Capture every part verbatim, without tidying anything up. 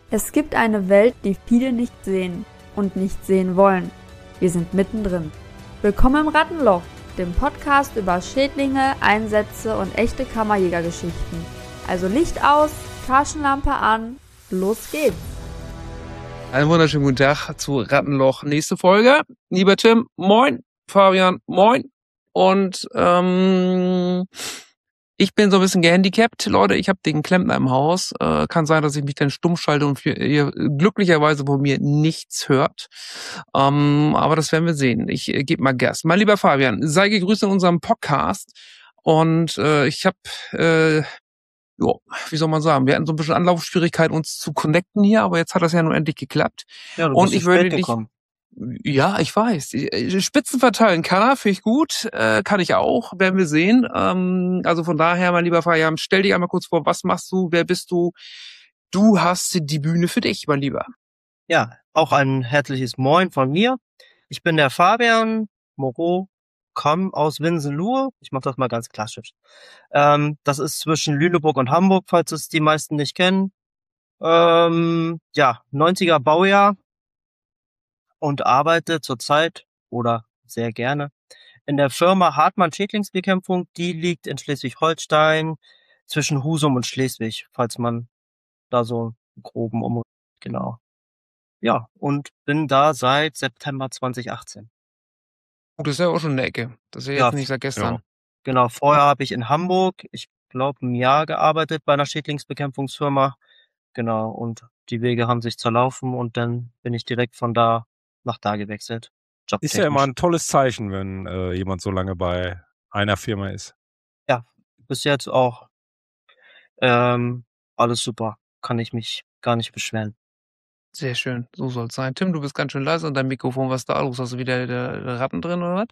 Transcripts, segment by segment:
Es gibt eine Welt, die viele nicht sehen und nicht sehen wollen. Wir sind mittendrin. Willkommen im Rattenloch, dem Podcast über Schädlinge, Einsätze und echte Kammerjägergeschichten. Also Licht aus, Taschenlampe an, los geht's. Einen wunderschönen guten Tag zu Rattenloch. Nächste Folge. Lieber Tim, moin. Fabian, moin. Und ähm, ich bin so ein bisschen gehandicapt. Leute, ich habe den Klempner im Haus. Äh, kann sein, dass ich mich dann stumm schalte und für, ihr glücklicherweise von mir nichts hört. Ähm, aber das werden wir sehen. Ich äh, gebe mal Gas. Mein lieber Fabian, sei gegrüßt in unserem Podcast. Und äh, ich habe... Äh, Ja, wie soll man sagen, wir hatten so ein bisschen Anlaufschwierigkeiten, uns zu connecten hier, aber jetzt hat das ja nun endlich geklappt. Ja, du Und bist ich zu würde spät dich, gekommen. ja, ich weiß, Spitzen verteilen kann er, finde ich gut, äh, kann ich auch, werden wir sehen. Ähm, also von daher, mein lieber Fabian, stell dich einmal kurz vor, was machst du, wer bist du? Du hast die Bühne für dich, mein Lieber. Ja, auch ein herzliches Moin von mir. Ich bin der Fabian Moreau, komme aus Winsenlohe. Ich mache das mal ganz klassisch. Ähm, das ist zwischen Lüneburg und Hamburg, falls es die meisten nicht kennen. Ähm, ja, neunziger Baujahr und arbeite zurzeit oder sehr gerne in der Firma Hartmann Schädlingsbekämpfung. Die liegt in Schleswig-Holstein zwischen Husum und Schleswig, falls man da so einen groben um genau. Ja, und bin da seit September zwanzig achtzehn. Und das ist ja auch schon eine Ecke. Das ist ja Ja, jetzt nicht seit gestern. ja. Genau, vorher habe ich in Hamburg, ich glaube, ein Jahr gearbeitet bei einer Schädlingsbekämpfungsfirma. Genau, und die Wege haben sich zerlaufen und dann bin ich direkt von da nach da gewechselt. Ist ja immer Jobtechnisch. ein tolles Zeichen, wenn äh, jemand so lange bei einer Firma ist. Ja, bis jetzt auch ähm, alles super. Kann ich mich gar nicht beschweren. Sehr schön, so soll es sein. Tim, du bist ganz schön leise an deinem Mikrofon. Was ist da los? Hast du wieder der, der Ratten drin oder was?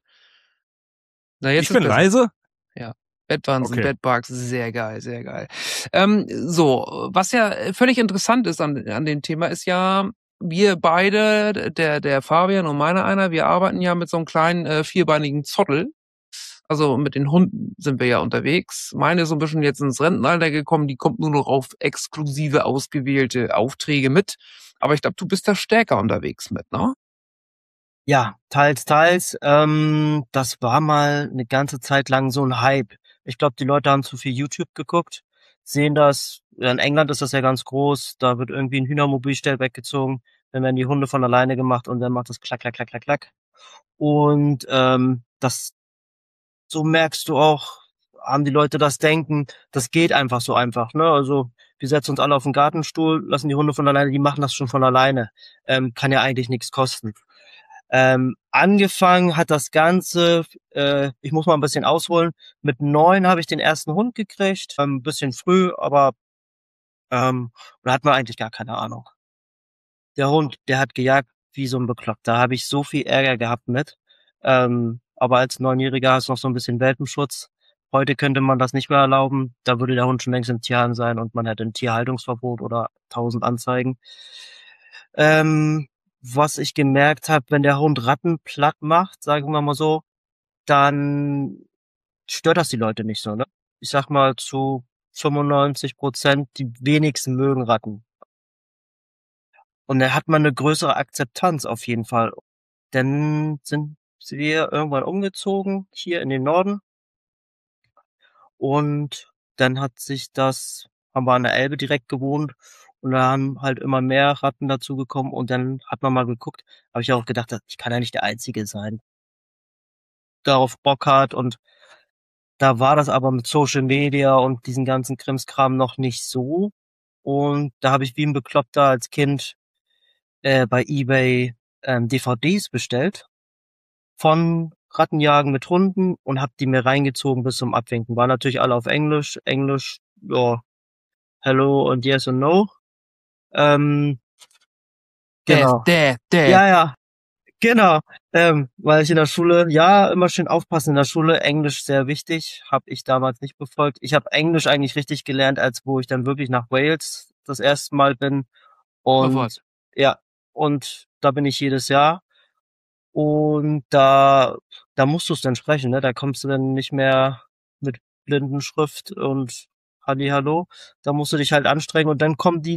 Na, jetzt Ich ist bin besser. leise? Ja, Bettwanzen, Okay. Bedbugs, sehr geil, sehr geil. Ähm, so, was ja völlig interessant ist an, an dem Thema, ist ja, wir beide, der, der Fabian und meiner einer, wir arbeiten ja mit so einem kleinen äh, vierbeinigen Zottel. Also mit den Hunden sind wir ja unterwegs. Meine ist so ein bisschen jetzt ins Rentenalter gekommen, die kommt nur noch auf exklusive, ausgewählte Aufträge mit. Aber ich glaube, du bist da stärker unterwegs mit, ne? Ja, teils, teils. Ähm, das war mal eine ganze Zeit lang so ein Hype. Ich glaube, die Leute haben zu viel YouTube geguckt, sehen das. Ja, in England ist das ja ganz groß. Da wird irgendwie ein Hühnermobilstell weggezogen, dann werden die Hunde von alleine gemacht und dann macht das klack, klack, klack, klack, klack. Und ähm, das, so merkst du auch, haben die Leute das Denken, das geht einfach so einfach. Ne? Also wir setzen uns alle auf den Gartenstuhl, lassen die Hunde von alleine, die machen das schon von alleine. Ähm, kann ja eigentlich nichts kosten. Ähm, angefangen hat das Ganze, äh, ich muss mal ein bisschen ausholen, mit neun habe ich den ersten Hund gekriegt, ähm, ein bisschen früh, aber ähm, da hat man eigentlich gar keine Ahnung. Der Hund, der hat gejagt wie so ein Bekloppter, da habe ich so viel Ärger gehabt mit, ähm, aber als Neunjähriger hast du noch so ein bisschen Welpenschutz. Heute könnte man das nicht mehr erlauben, da würde der Hund schon längst im Tierheim sein und man hätte ein Tierhaltungsverbot oder tausend Anzeigen. Ähm, was ich gemerkt habe, wenn der Hund Ratten platt macht, sagen wir mal so, dann stört das die Leute nicht so, ne? Ich sag mal zu fünfundneunzig Prozent, die wenigsten mögen Ratten. Und dann hat man eine größere Akzeptanz auf jeden Fall. Dann sind wir irgendwann umgezogen, hier in den Norden. Und dann hat sich das, haben wir an der Elbe direkt gewohnt und da haben halt immer mehr Ratten dazugekommen und dann hat man mal geguckt, habe ich auch gedacht, ich kann ja nicht der Einzige sein, der darauf Bock hat und da war das aber mit Social Media und diesen ganzen Krimskram noch nicht so und da habe ich wie ein Bekloppter als Kind äh, bei eBay ähm, D V Ds bestellt von Rattenjagen mit Hunden und hab die mir reingezogen bis zum Abwinken. War natürlich alle auf Englisch. Englisch, ja, hello und yes und no. Ähm, genau. Der, der, Ja, ja, genau. Ähm, weil ich in der Schule, ja, immer schön aufpassen in der Schule. Englisch sehr wichtig, habe ich damals nicht befolgt. Ich habe Englisch eigentlich richtig gelernt, als wo ich dann wirklich nach Wales das erste Mal bin. Und ja, und da bin ich jedes Jahr. Und da, da musst du es dann sprechen, ne? Da kommst du dann nicht mehr mit Blindenschrift und Hallihallo. Da musst du dich halt anstrengen und dann kommen die lang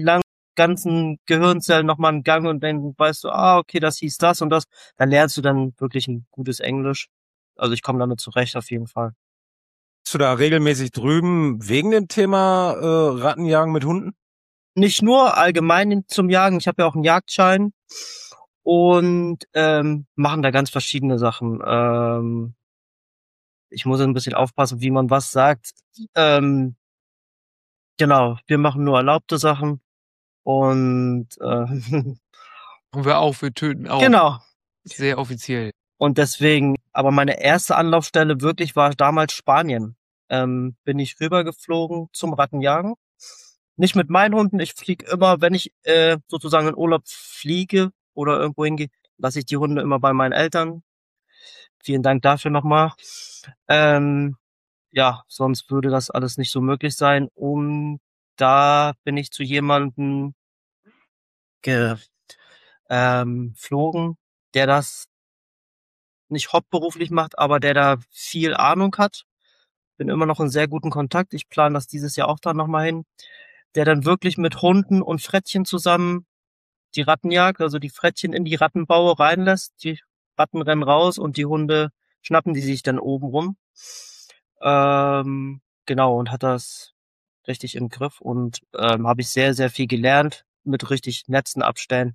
ganzen Gehirnzellen nochmal einen Gang und dann weißt du, ah, okay, das hieß das und das. Dann lernst du dann wirklich ein gutes Englisch. Also ich komme damit zurecht auf jeden Fall. Bist du da regelmäßig drüben wegen dem Thema äh, Rattenjagen mit Hunden? Nicht nur allgemein zum Jagen, ich habe ja auch einen Jagdschein und ähm, machen da ganz verschiedene Sachen. Ähm, ich muss ein bisschen aufpassen, wie man was sagt. Ähm, genau, wir machen nur erlaubte Sachen und äh, Und wir auch, wir töten auch. genau. Sehr offiziell. Und deswegen, aber meine erste Anlaufstelle wirklich war damals Spanien. Ähm, bin ich rübergeflogen zum Rattenjagen. Nicht mit meinen Hunden, ich fliege immer, wenn ich äh, sozusagen in Urlaub fliege oder irgendwo hingehe, lasse ich die Hunde immer bei meinen Eltern. Vielen Dank dafür nochmal. Ähm, ja, sonst würde das alles nicht so möglich sein. Und da bin ich zu jemandem geflogen, ähm, flogen, der das nicht hauptberuflich macht, aber der da viel Ahnung hat. Bin immer noch in sehr guten Kontakt. Ich plane das dieses Jahr auch dann nochmal hin. Der dann wirklich mit Hunden und Frettchen zusammen die Rattenjagd, also die Frettchen in die Rattenbaue reinlässt. Die Ratten rennen raus und die Hunde schnappen die sich dann oben rum. Ähm, genau, und hat das richtig im Griff und ähm, habe ich sehr, sehr viel gelernt mit richtig Netzen abstellen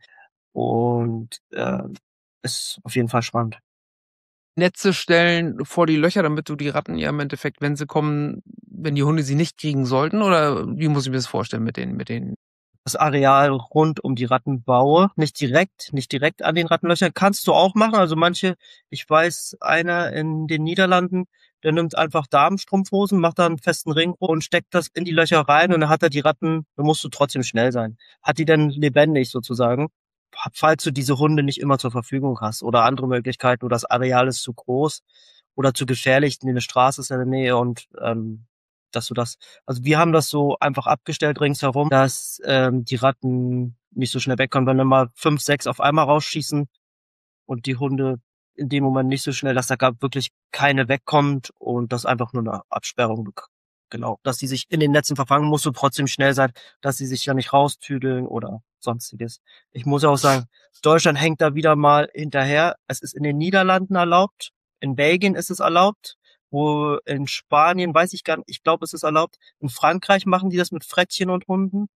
und äh, ist auf jeden Fall spannend. Netze stellen vor die Löcher, damit du die Ratten ja im Endeffekt, wenn sie kommen, wenn die Hunde sie nicht kriegen sollten? Oder wie muss ich mir das vorstellen mit den, mit den? Das Areal rund um die Rattenbaue, nicht direkt, nicht direkt an den Rattenlöchern, kannst du auch machen. Also manche, ich weiß, einer in den Niederlanden, der nimmt einfach Damenstrumpfhosen, macht da einen festen Ring und steckt das in die Löcher rein und dann hat er die Ratten, da musst du trotzdem schnell sein. Hat die dann lebendig sozusagen, falls du diese Hunde nicht immer zur Verfügung hast oder andere Möglichkeiten oder das Areal ist zu groß oder zu gefährlich, eine Straße ist in der Nähe und ähm, dass du das, also wir haben das so einfach abgestellt ringsherum, dass ähm, die Ratten nicht so schnell wegkommen, wenn dann mal fünf, sechs auf einmal rausschießen und die Hunde in dem Moment nicht so schnell, dass da gar wirklich keine wegkommt und das einfach nur eine Absperrung, genau, dass die sich in den Netzen verfangen, musst du trotzdem schnell sein, dass sie sich ja nicht raustüdeln oder sonstiges. Ich muss auch sagen, Deutschland hängt da wieder mal hinterher. Es ist in den Niederlanden erlaubt, in Belgien ist es erlaubt, wo in Spanien, weiß ich gar nicht, ich glaube, es ist erlaubt. In Frankreich machen die das mit Frettchen und Hunden.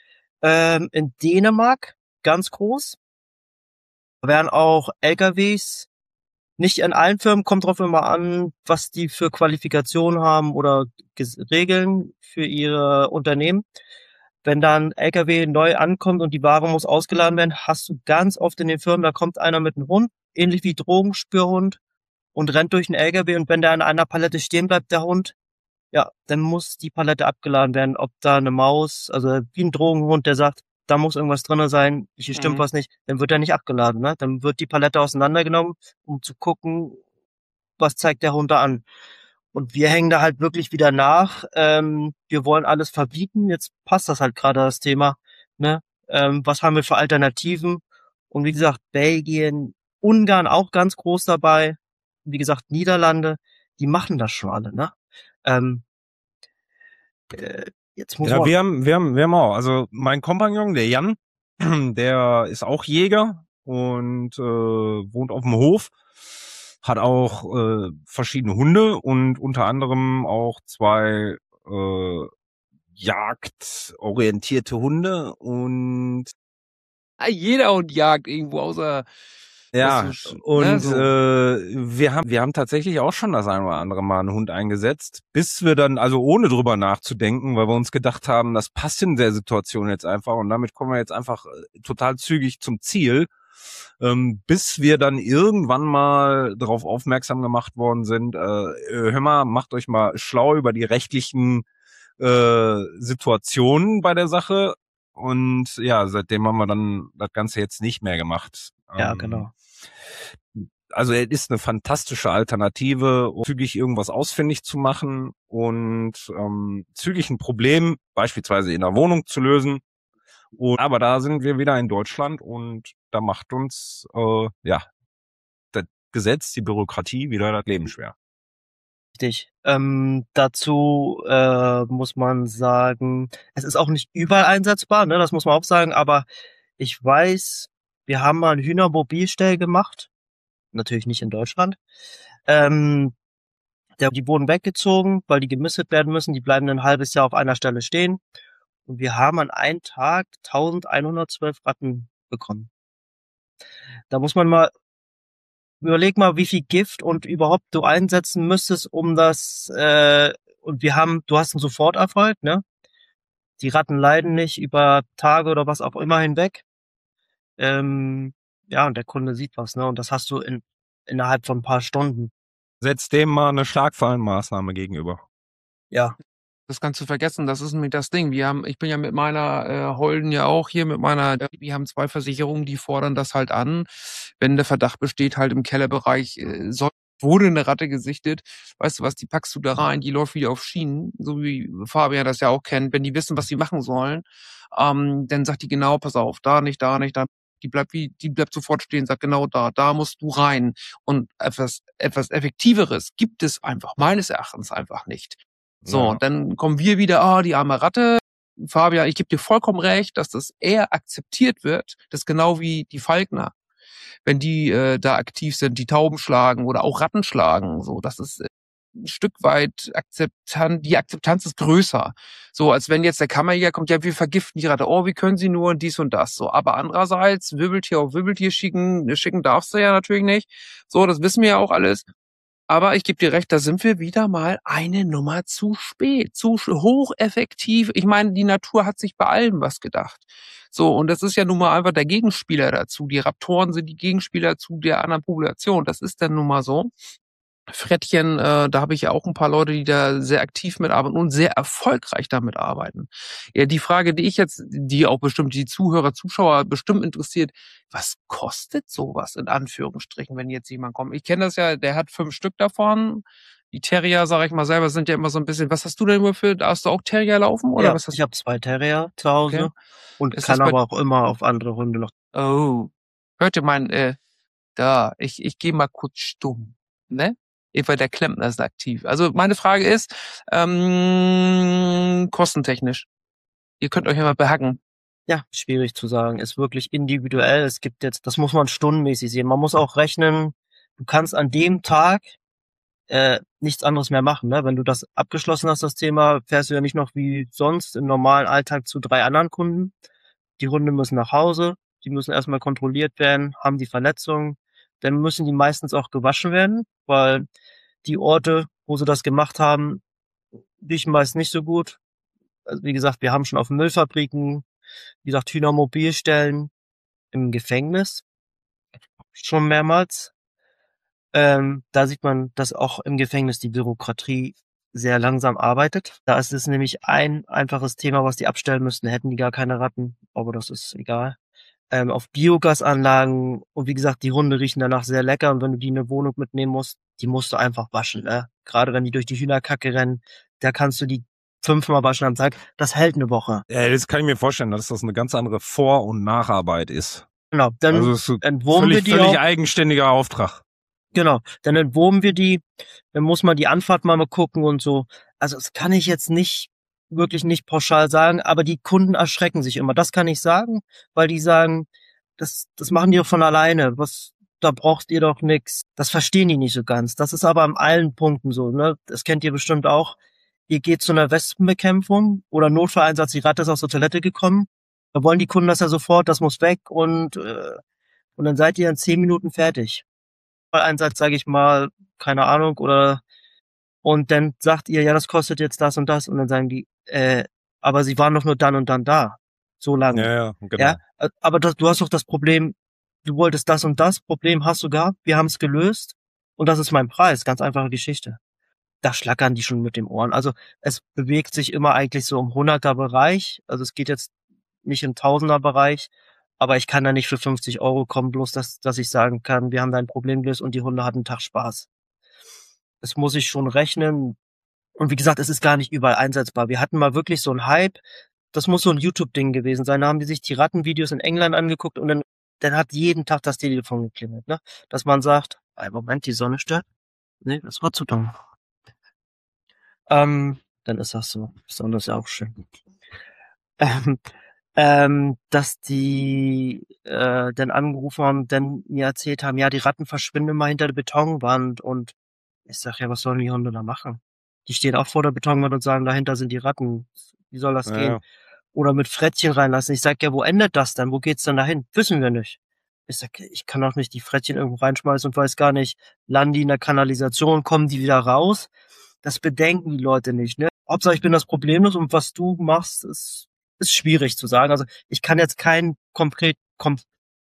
Ähm, in Dänemark, ganz groß, werden auch L K Ws, nicht in allen Firmen, kommt drauf immer an, was die für Qualifikationen haben oder Regeln für ihre Unternehmen. Wenn dann L K W neu ankommt und die Ware muss ausgeladen werden, hast du ganz oft in den Firmen, da kommt einer mit einem Hund, ähnlich wie Drogenspürhund, und rennt durch den L K W und wenn der an einer Palette stehen bleibt, der Hund, ja, dann muss die Palette abgeladen werden, ob da eine Maus, also wie ein Drogenhund, der sagt, da muss irgendwas drinne sein, hier stimmt Mhm. was nicht, dann wird er nicht abgeladen, ne? Dann wird die Palette auseinandergenommen, um zu gucken, was zeigt der Hund da an. Und wir hängen da halt wirklich wieder nach. Ähm, wir wollen alles verbieten. Jetzt passt das halt gerade das Thema, ne? Ähm, was haben wir für Alternativen? Und wie gesagt, Belgien, Ungarn auch ganz groß dabei. Wie gesagt, Niederlande, die machen das schon alle, ne? Ähm, äh, jetzt muss Ja, man. wir haben, wir haben, wir haben auch. Also mein Kompagnon, der Jan, der ist auch Jäger und äh, wohnt auf dem Hof, hat auch äh, verschiedene Hunde und unter anderem auch zwei äh, jagdorientierte Hunde und Ah, jeder Hund jagt irgendwo, außer ja, dass du, und ne, so. äh, wir haben wir haben tatsächlich auch schon das ein oder andere Mal einen Hund eingesetzt, bis wir dann, also ohne drüber nachzudenken, weil wir uns gedacht haben, das passt in der Situation jetzt einfach und damit kommen wir jetzt einfach äh, total zügig zum Ziel, ähm, bis wir dann irgendwann mal darauf aufmerksam gemacht worden sind, äh, hör mal, macht euch mal schlau über die rechtlichen äh, Situationen bei der Sache. Und ja, seitdem haben wir dann das Ganze jetzt nicht mehr gemacht. Ja, Ähm, genau. Also es ist eine fantastische Alternative, um zügig irgendwas ausfindig zu machen und ähm, zügig ein Problem beispielsweise in der Wohnung zu lösen. Und, aber da sind wir wieder in Deutschland und da macht uns äh, ja das Gesetz, die Bürokratie wieder das Leben schwer. Richtig. Ähm, dazu äh, muss man sagen, es ist auch nicht überall einsetzbar, ne, das muss man auch sagen, aber ich weiß, wir haben mal ein Hühnermobilstell gemacht, natürlich nicht in Deutschland. Ähm, der, die wurden weggezogen, weil die gemistet werden müssen, die bleiben ein halbes Jahr auf einer Stelle stehen. Und wir haben an einem Tag eintausendeinhundertzwölf Ratten bekommen. Da muss man mal, überleg mal, wie viel Gift und überhaupt du einsetzen müsstest, um das, äh, und wir haben, du hast einen Soforterfolg, ne? Die Ratten leiden nicht über Tage oder was auch immer hinweg. Ähm, ja, und der Kunde sieht was, ne? Und das hast du in, innerhalb von ein paar Stunden. Setz dem mal eine Schlagfallenmaßnahme gegenüber. Ja. Das kannst du vergessen, das ist nämlich das Ding. Wir haben, ich bin ja mit meiner äh, Holden ja auch hier, mit meiner, wir haben zwei Versicherungen, die fordern das halt an. Wenn der Verdacht besteht, halt im Kellerbereich, äh, soll, wurde eine Ratte gesichtet, weißt du was, die packst du da rein, die läuft wieder auf Schienen, so wie Fabian das ja auch kennt. Wenn die wissen, was sie machen sollen, ähm, dann sagt die genau, pass auf, da nicht, da nicht, da die bleibt wie, die bleibt sofort stehen, sagt genau da, da musst du rein. Und etwas, etwas Effektiveres gibt es einfach, meines Erachtens einfach nicht. So, Ja. und dann kommen wir wieder, ah, die arme Ratte. Fabian, ich gebe dir vollkommen recht, dass das eher akzeptiert wird. Das ist genau wie die Falkner. Wenn die äh, da aktiv sind, die Tauben schlagen oder auch Ratten schlagen. So, das ist äh, ein Stück weit akzeptant, die Akzeptanz ist größer. So, als wenn jetzt der Kammerjäger kommt, ja, wir vergiften die Ratte, oh, wie können sie nur und dies und das. So, aber andererseits, Wirbeltier auf Wirbeltier schicken, schicken darfst du ja natürlich nicht. So, das wissen wir ja auch alles. Aber ich gebe dir recht, da sind wir wieder mal eine Nummer zu spät, zu hocheffektiv. Ich meine, die Natur hat sich bei allem was gedacht. So, und das ist ja nun mal einfach der Gegenspieler dazu. Die Raptoren sind die Gegenspieler zu der anderen Population. Das ist dann nun mal so. Frettchen, äh, da habe ich ja auch ein paar Leute, die da sehr aktiv mitarbeiten und sehr erfolgreich damit arbeiten. Ja, die Frage, die ich jetzt, die auch bestimmt die Zuhörer, Zuschauer bestimmt interessiert, was kostet sowas in Anführungsstrichen, wenn jetzt jemand kommt? Ich kenne das ja, der hat fünf Stück davon. Die Terrier, sage ich mal selber, sind ja immer so ein bisschen, was hast du denn immer für, hast du auch Terrier laufen? Oder Ja, was hast ich habe zwei Terrier zu Hause Okay. und Ist kann das bei- aber auch immer auf andere Hunde noch. Oh, hört ihr mein, äh, da, ich, ich gehe mal kurz stumm, ne? Eva, der Klempner ist aktiv. Also meine Frage ist, ähm, kostentechnisch. Ihr könnt euch ja mal behacken. Ja, schwierig zu sagen. Ist wirklich individuell. Es gibt jetzt, das muss man stundenmäßig sehen. Man muss auch rechnen, du kannst an dem Tag äh, nichts anderes mehr machen. Ne? Wenn du das abgeschlossen hast, das Thema, fährst du ja nicht noch wie sonst im normalen Alltag zu drei anderen Kunden. Die Hunde müssen nach Hause, die müssen erstmal kontrolliert werden, haben die Verletzungen. Dann müssen die meistens auch gewaschen werden, weil die Orte, wo sie das gemacht haben, riechen meist nicht so gut. Also wie gesagt, wir haben schon auf Müllfabriken, wie gesagt, Hühnermobilstellen, im Gefängnis, schon mehrmals. Ähm, da sieht man, dass auch im Gefängnis die Bürokratie sehr langsam arbeitet. Da ist es nämlich ein einfaches Thema, was die abstellen müssten, hätten die gar keine Ratten, aber das ist egal. Ähm, auf Biogasanlagen und wie gesagt, die Hunde riechen danach sehr lecker und wenn du die in eine Wohnung mitnehmen musst, die musst du einfach waschen. Ne? Gerade wenn die durch die Hühnerkacke rennen, da kannst du die fünfmal waschen am Tag. Das hält eine Woche. Ja, das kann ich mir vorstellen, dass das eine ganz andere Vor- und Nacharbeit ist. Genau, dann Also es ist so entwurmen wir völlig, die völlig auch. eigenständiger Auftrag. Genau, dann entwurmen wir die, dann muss man die Anfahrt mal, mal gucken und so. Also das kann ich jetzt nicht, wirklich nicht pauschal sagen, aber die Kunden erschrecken sich immer. Das kann ich sagen, weil die sagen, das, das machen die doch von alleine. Was, da braucht ihr doch nix. Das verstehen die nicht so ganz. Das ist aber an allen Punkten so, ne? Das kennt ihr bestimmt auch. Ihr geht zu einer Wespenbekämpfung oder Notfalleinsatz, die Ratte ist aus der Toilette gekommen. Da wollen die Kunden das ja sofort, das muss weg und, äh, und dann seid ihr in zehn Minuten fertig. Einsatz, sage ich mal, keine Ahnung, oder und dann sagt ihr, ja, das kostet jetzt das und das und dann sagen die, äh, aber sie waren doch nur dann und dann da. So lange. Ja, ja, genau. Ja, äh, aber das, du hast doch das Problem, du wolltest das und das, Problem hast du gehabt, wir haben es gelöst und das ist mein Preis, ganz einfache Geschichte. Da schlackern die schon mit den Ohren. Also es bewegt sich immer eigentlich so im hunderter Bereich, also es geht jetzt nicht im tausender Bereich, aber ich kann da nicht für fünfzig Euro kommen, bloß dass, dass ich sagen kann, wir haben dein Problem gelöst und die Hunde hatten einen Tag Spaß. Das muss ich schon rechnen. Und wie gesagt, es ist gar nicht überall einsetzbar. Wir hatten mal wirklich so einen Hype. Das muss so ein YouTube-Ding gewesen sein. Da haben die sich die Rattenvideos in England angeguckt und dann, dann hat jeden Tag das Telefon geklingelt, ne? Dass man sagt, ein Moment, die Sonne stört. Nee, das war zu dumm. Ähm, dann ist das so. Ist das ja auch schön. Ähm, ähm, dass die äh, dann angerufen haben, dann mir erzählt haben, ja, die Ratten verschwinden immer hinter der Betonwand. Und ich sag, ja, was sollen die Hunde da machen? Die stehen auch vor der Betonwand und sagen, dahinter sind die Ratten. Wie soll das Ja, gehen? ja. Oder mit Frettchen reinlassen. Ich sag, ja, wo endet das denn? Wo geht's denn dahin? Wissen wir nicht. Ich sag, ich kann doch nicht die Frettchen irgendwo reinschmeißen und weiß gar nicht, landen die in der Kanalisation, kommen die wieder raus? Das bedenken die Leute nicht, ne? Hauptsache, ich bin das problemlos und was du machst, ist, ist schwierig zu sagen. Also ich kann jetzt keinen konkret, kom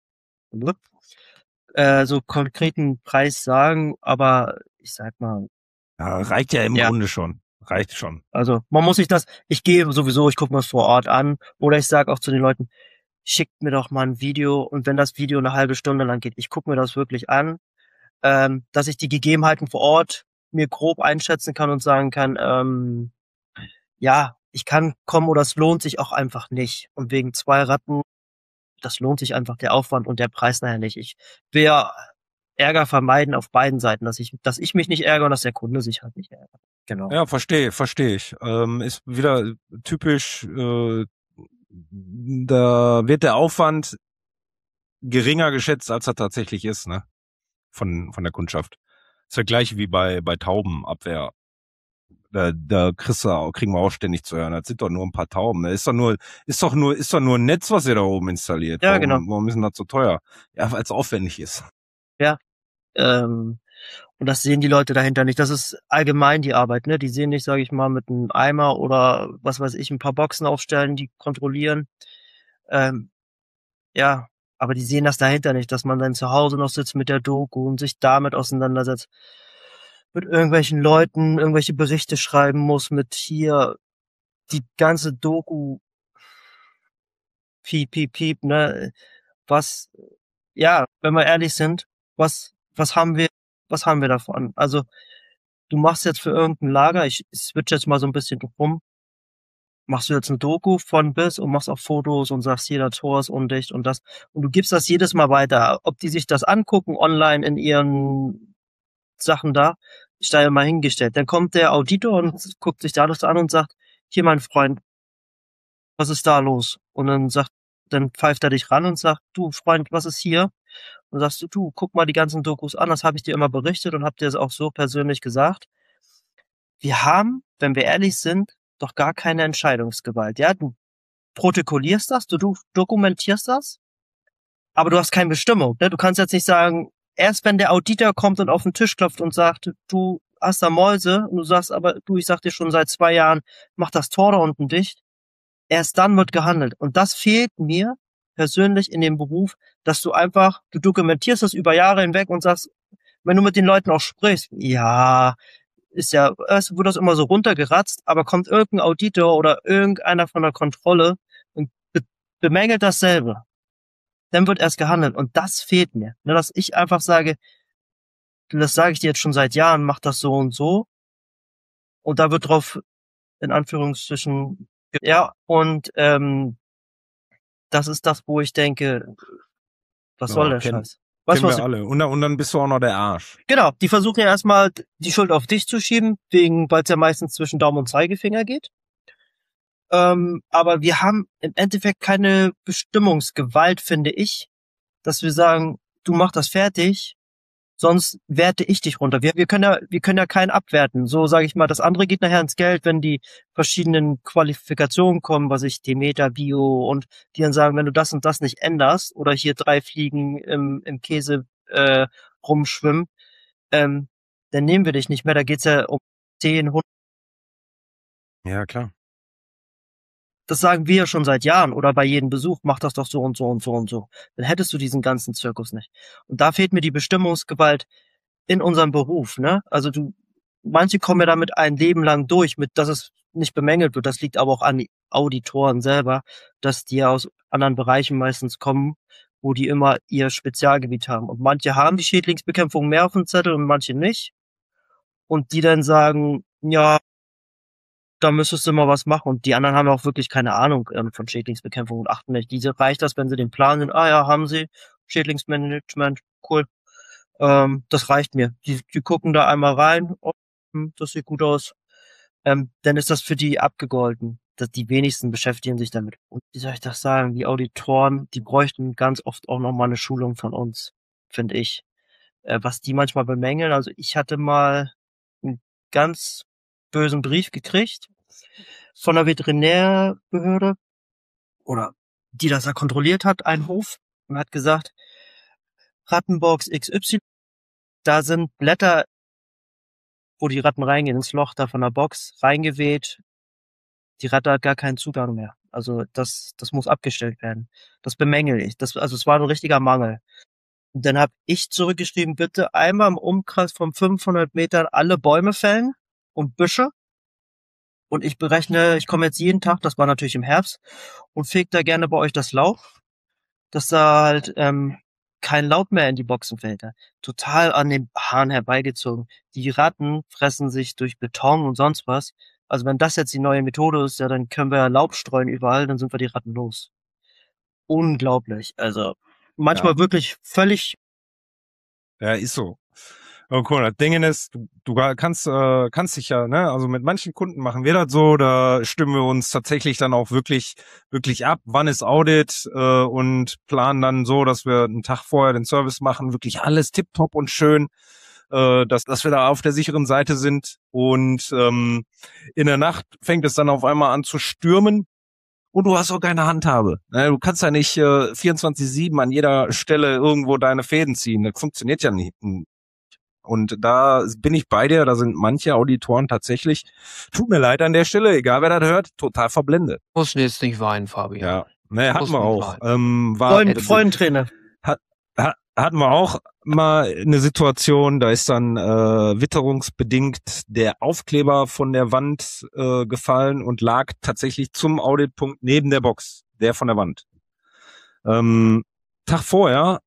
äh, so konkreten Preis sagen, aber ich sag mal, Ja, reicht ja im Ja. Grunde schon. Reicht schon. also man muss sich das, ich gehe sowieso, ich gucke mir das vor Ort an oder ich sage auch zu den Leuten, schickt mir doch mal ein Video und wenn das Video eine halbe Stunde lang geht, ich gucke mir das wirklich an, ähm, dass ich die Gegebenheiten vor Ort mir grob einschätzen kann und sagen kann, ähm, ja, ich kann kommen oder es lohnt sich auch einfach nicht. Und wegen zwei Ratten, das lohnt sich einfach der Aufwand und der Preis nachher nicht. Ich will ja Ärger vermeiden auf beiden Seiten, dass ich, dass ich mich nicht ärgere und dass der Kunde sich halt nicht ärgert. Genau. Ja, verstehe, verstehe ich. Ähm, ist wieder typisch, äh, da wird der Aufwand geringer geschätzt, als er tatsächlich ist, ne? Von, von der Kundschaft. Ist ja gleich wie bei, bei Taubenabwehr. Da, da kriegst du, auch- kriegen wir auch ständig zu hören. Das sind doch nur ein paar Tauben. Ne? Ist doch nur, ist doch nur, ist doch nur ein Netz, was ihr da oben installiert. Ja, warum, genau. Warum ist denn das so teuer? Ja, weil es aufwendig ist. Ähm, und das sehen die Leute dahinter nicht. Das ist allgemein die Arbeit, ne? Die sehen nicht, sage ich mal, mit einem Eimer oder was weiß ich, ein paar Boxen aufstellen, die kontrollieren. Ähm, ja, aber die sehen das dahinter nicht, dass man dann zu Hause noch sitzt mit der Doku und sich damit auseinandersetzt. Mit irgendwelchen Leuten irgendwelche Berichte schreiben muss, mit hier die ganze Doku, piep, piep, piep, ne? Was, ja, wenn wir ehrlich sind, was, was haben wir, was haben wir davon? Also, du machst jetzt für irgendein Lager, ich switch jetzt mal so ein bisschen rum, machst du jetzt eine Doku von bis und machst auch Fotos und sagst, hier, das Tor ist undicht und das. Und du gibst das jedes Mal weiter. Ob die sich das angucken online in ihren Sachen da, ist da ja mal hingestellt. Dann kommt der Auditor und guckt sich da das an und sagt, hier, mein Freund, was ist da los? Und dann sagt, dann pfeift er dich ran und sagt, du Freund, was ist hier? Und sagst du, du, guck mal die ganzen Dokus an, das habe ich dir immer berichtet und hab dir das auch so persönlich gesagt. Wir haben, wenn wir ehrlich sind, doch gar keine Entscheidungsgewalt. Ja, du protokollierst das, du, du dokumentierst das, aber du hast keine Bestimmung. Ne? Du kannst jetzt nicht sagen, erst wenn der Auditor kommt und auf den Tisch klopft und sagt, du hast da Mäuse, und du sagst aber, du, ich sag dir schon seit zwei Jahren, mach das Tor da unten dicht. Erst dann wird gehandelt. Und das fehlt mir persönlich in dem Beruf, dass du einfach, du dokumentierst das über Jahre hinweg und sagst, wenn du mit den Leuten auch sprichst, ja, ist ja, es wird das immer so runtergeratzt, aber kommt irgendein Auditor oder irgendeiner von der Kontrolle und be bemängelt dasselbe. Dann wird erst gehandelt. Und das fehlt mir. Ne, dass ich einfach sage, das sage ich dir jetzt schon seit Jahren, mach das so und so. Und da wird drauf, in Anführungsstrichen, ja, und ähm, das ist das, wo ich denke, was Ja, soll der kennen- Scheiß? Weißt du, Kennen was wir alle. Und dann, und dann bist du auch noch der Arsch. Genau, die versuchen ja erstmal die Schuld auf dich zu schieben, wegen, weil es ja meistens zwischen Daumen und Zeigefinger geht. Ähm, aber wir haben im Endeffekt keine Bestimmungsgewalt, finde ich, dass wir sagen, du mach das fertig, sonst werte ich dich runter. Wir, wir können ja, wir können ja keinen abwerten. So sage ich mal, das andere geht nachher ins Geld, wenn die verschiedenen Qualifikationen kommen, was ich Demeter, Bio und die dann sagen, wenn du das und das nicht änderst oder hier drei Fliegen im, im Käse äh, rumschwimmen, ähm, dann nehmen wir dich nicht mehr. Da geht's ja um zehn, hundert. Ja, klar. Das sagen wir ja schon seit Jahren oder bei jedem Besuch, mach das doch so und so und so und so. Dann hättest du diesen ganzen Zirkus nicht. Und da fehlt mir die Bestimmungsgewalt in unserem Beruf, ne? Also du, manche kommen ja damit ein Leben lang durch, mit, dass es nicht bemängelt wird. Das liegt aber auch an die Auditoren selber, dass die aus anderen Bereichen meistens kommen, wo die immer ihr Spezialgebiet haben. Und manche haben die Schädlingsbekämpfung mehr auf dem Zettel und manche nicht. Und die dann sagen, ja, da müsstest du mal was machen. Und die anderen haben auch wirklich keine Ahnung ähm, von Schädlingsbekämpfung und achten nicht. Diese reicht das, wenn sie den Plan sind, ah ja, haben sie, Schädlingsmanagement, cool. Ähm, das reicht mir. Die, die gucken da einmal rein, oh, hm, das sieht gut aus. ähm, dann ist das für die abgegolten. Das, die wenigsten beschäftigen sich damit. Und wie soll ich das sagen? Die Auditoren, die bräuchten ganz oft auch nochmal eine Schulung von uns, finde ich. Äh, was die manchmal bemängeln. Also ich hatte mal einen ganz bösen Brief gekriegt von der Veterinärbehörde oder die das da kontrolliert hat, ein Hof, und hat gesagt, Rattenbox X Y, da sind Blätter, wo die Ratten reingehen, ins Loch da von der Box, reingeweht. Die Ratte hat gar keinen Zugang mehr. Also das, das muss abgestellt werden. Das bemängel ich. Das, also es war ein richtiger Mangel. Und dann habe ich zurückgeschrieben, bitte einmal im Umkreis von fünfhundert Metern alle Bäume fällen und Büsche. Und ich berechne, ich komme jetzt jeden Tag, das war natürlich im Herbst, und fegt da gerne bei euch das Laub, dass da halt ähm, kein Laub mehr in die Boxen fällt. Total an den Haaren herbeigezogen. Die Ratten fressen sich durch Beton und sonst was. Also wenn das jetzt die neue Methode ist, ja, dann können wir ja Laub streuen überall, dann sind wir die Ratten los. Unglaublich. Also manchmal Ja. wirklich völlig. Ja, ist so. Aber cool, das Ding ist, du, du kannst, äh, kannst dich ja, ne, also mit manchen Kunden machen wir das so, da stimmen wir uns tatsächlich dann auch wirklich, wirklich ab, wann ist Audit, äh, und planen dann so, dass wir einen Tag vorher den Service machen, wirklich alles tipptopp und schön, äh, dass, dass wir da auf der sicheren Seite sind, und ähm, in der Nacht fängt es dann auf einmal an zu stürmen. Und du hast auch keine Handhabe. Du kannst ja nicht äh, vierundzwanzig sieben an jeder Stelle irgendwo deine Fäden ziehen. Das funktioniert ja nicht. Und da bin ich bei dir. Da sind manche Auditoren tatsächlich, tut mir leid an der Stelle, egal wer das hört, total verblendet. Muss jetzt nicht weinen, Fabian. Ja, ne, hatten Muss wir nicht auch. weinen. Ähm, war, Freund, Freundtrainer. Hat, hat, hatten wir auch mal eine Situation, da ist dann äh, witterungsbedingt der Aufkleber von der Wand äh, gefallen und lag tatsächlich zum Auditpunkt neben der Box, der von der Wand. Ähm, Tag vorher,